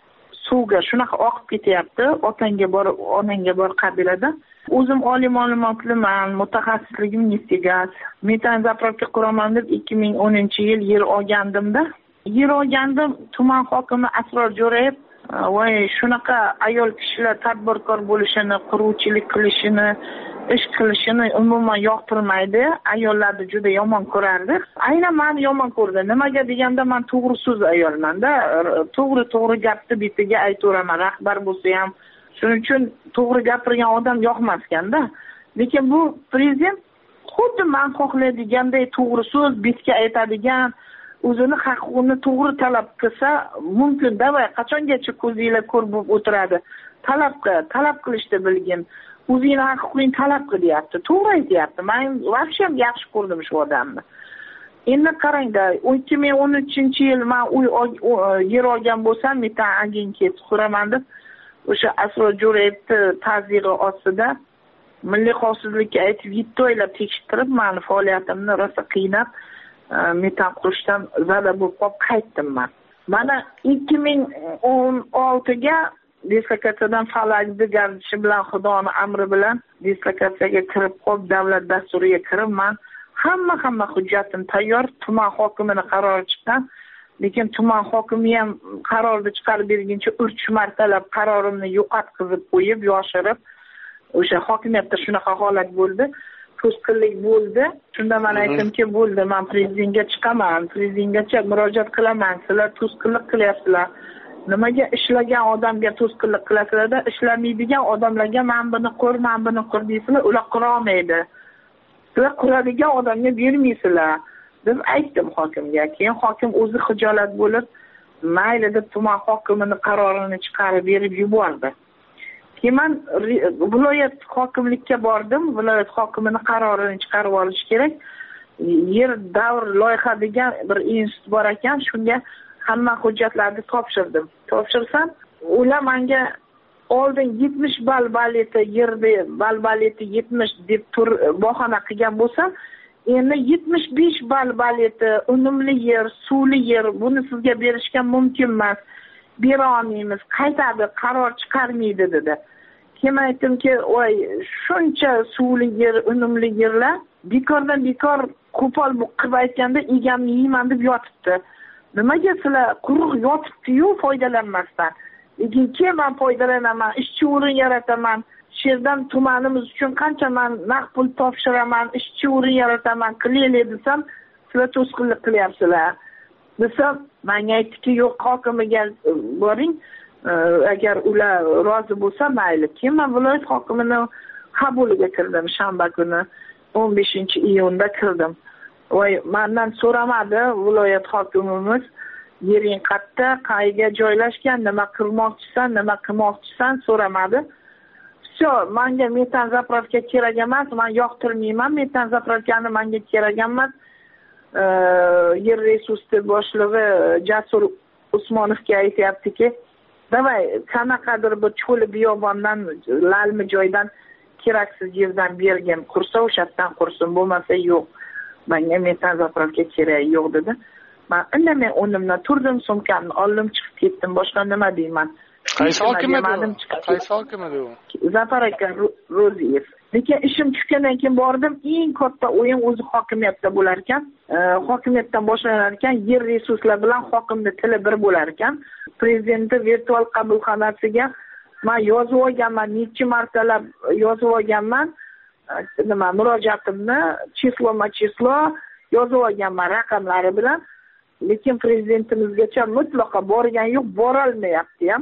suvga shunaqa oqib ketyapti. Otangga bor, onangga bor qabilada. O'zim oliy ma'lumotliman, mutaxassisligim neftegaz. Metan zapravka quraman deb ikki ming o'ninchi yil yer olgandimda. Yer olgandim, tuman hokimi Asror Jo'rayev voy shunaqa ayol kishilar tadbirkor bo'lishini, quruvchilik qilishini, ish qilishini umuman yoqtirmaydi. Ayollarni juda yomon ko'rardi. Aynan meni yomon ko'rdi. Nimaga deganda men to'g'ri so'z ayolman-da. To'g'ri-to'g'ri gapni bitiga aytaveraman. Rahbar bo'lsa ham shuning uchun to'g'ri gapirgan odam yoqmasganda. Lekin bu prezident xuddi men xohlaydiganday to'g'ri so'z bitga aytadigan, o'zini huquqini to'g'ri talab qilsa mumkin. Davay qachongacha ko'zinglar ko'r bo'lib o'tiradi. Talab qil, talab qilishni bilgin. O'zingni huquqingni talab qil deyapti. To'g'ri aytyapti. Men vaqsham yaxshi ko'rdim shu odamni. Endi qarangda, ikki ming o'n uchinchi yil men uy yer olgan bo'lsam, metan agentga quraman deb o'sha Asror Jo'rayevni tazyiqi ostida milliy xavfsizlikka aytib yetti oylab tekshirib, meni faoliyatimni rosa qiynab, metan qurishdan zada bo'lib qolib qaytdim men. Mana ikki ming o'n oltiga dislokatsiyadan falakni gardishi bilan Xudoning amri bilan dislokatsiyaga kirib qolib, davlat dasturiga kirib, men hamma hamma hujjatim tayyor, tuman hokimining qarori chiqqan. Lekin tuman hokimi ham qarorni chiqarib berguncha uch martalab qarorimni yo'qotqizib qo'yib, yoshirib, o'sha hokimiyatda shunaqa holat bo'ldi. To'sqinlik bo'ldi. Shunda men aytdimki, bo'ldi, men prezidentga chiqaman, prezidentgacha murojaat qilaman. Sizlar to'sqinlik qilyapsizlar. Nimaga ishlagan odamga to'sqinlik qilasizlar-da, ishlamaydigan odamlarga men buni qur, men buni qur deysizlar, ular qura olmaydi. Sizlar quradigan odamga bermaysizlar deb aytdim hokimga. Keyin hokim o'zi xijolat bo'lib, mayli deb tuman hokimining qarorini chiqarib berib yubordi. Keyin men viloyat hokimlikka bordim. Viloyat hokimining qarorini chiqarib olish kerak. Yer davr loyiha degan bir institut bor ekan, shunga hamma hujjatlarni topshirdim. Topshirsam, ular menga oldin yetmish ball baleti yerda ball baleti yetmish deb tur bahona qilgan bo'lsam, endi yetmish besh ball baleti unumli yer, suvli yer buni sizga berishga mumkin emas. Bera olmaymiz, qaytadi, qaror chiqarmaydi dedi. Keyin aytdimki, voy, shuncha suvli yer, unumli yerlar bekordan bekor qo'pol qilib aytganda egamni yeyman deb yotibdi. Nimaga sizlar quruq yotibdi-yu foydalanmasdan? Lekin keyin men foydalanaman, ishchi o'rin yarataman. Sherdan tumanimiz uchun qancha men naqd pul topshiraman, ishchi o'rin yarataman, qilaylik desam, sizlar to'sqinlik qilyapsizlar. Desam, menga aytdiki, yo'q, hokimiga boring, agar ular rozi bo'lsa mayli. Keyin men viloyat hokimining qabuliga kirdim shanba kuni, o'n beshinchi iyunda kirdim. Voy, mendan so'ramadi viloyat hokimimiz, yering qayerda, qayerga joylashgan, nima qilmoqchisan, nima qilmoqchisan so'ramadi. Всё, menga metan zapravka kerak emas, men yoqtirmayman, metan zapravkani menga kerak emas. Yer resursi boshlig'i Jasur Usmonovga aytayaptiki, davay qanaqadir bir cho'li biyobondan, lalmi joydan keraksiz yerdan bergin, qursa o'shatdan qursin, bo'lmasa yo'q. Menga metan zapravka kerak yo'q dedi. Men indamay o'rnimdan turdim, sumkamni oldim, chiqib ketdim. Boshqa nima deyman? Qaysi hokim edi? Qaysi hokim edi u? Zafar aka Ro'ziyev. Lekin ishim tushgandan keyin bordim, eng katta o'yin o'zi hokimiyatda bo'lar ekan. Hokimiyatdan boshlanar ekan, yer resurslar bilan hokimning tili bir bo'lar ekan. Prezidentni virtual qabulxonasiga men yozib olganman, necha martalab yozib olganman. Nima, murojaatimni chisloma-chislo yozib olganman raqamlari bilan. Lekin prezidentimizgacha mutlaqo borgan yo'q, bora olmayapti ham.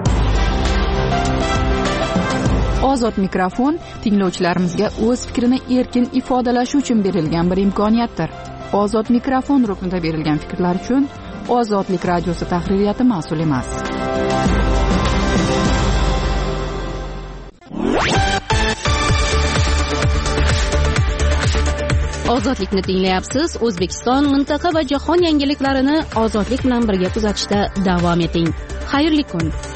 Ozod mikrofon tinglovchilarimizga o'z fikrini erkin ifodalashi uchun berilgan bir imkoniyatdir. Ozod mikrofon ruknida berilgan fikrlar uchun Ozodlik radiosi tahririyati mas'ul emas. Ozodlikni tinglayapsiz. O'zbekiston, mintaqa va jahon yangiliklarini ozodlik bilan birga kuzatishda davom eting. Xayrli kun.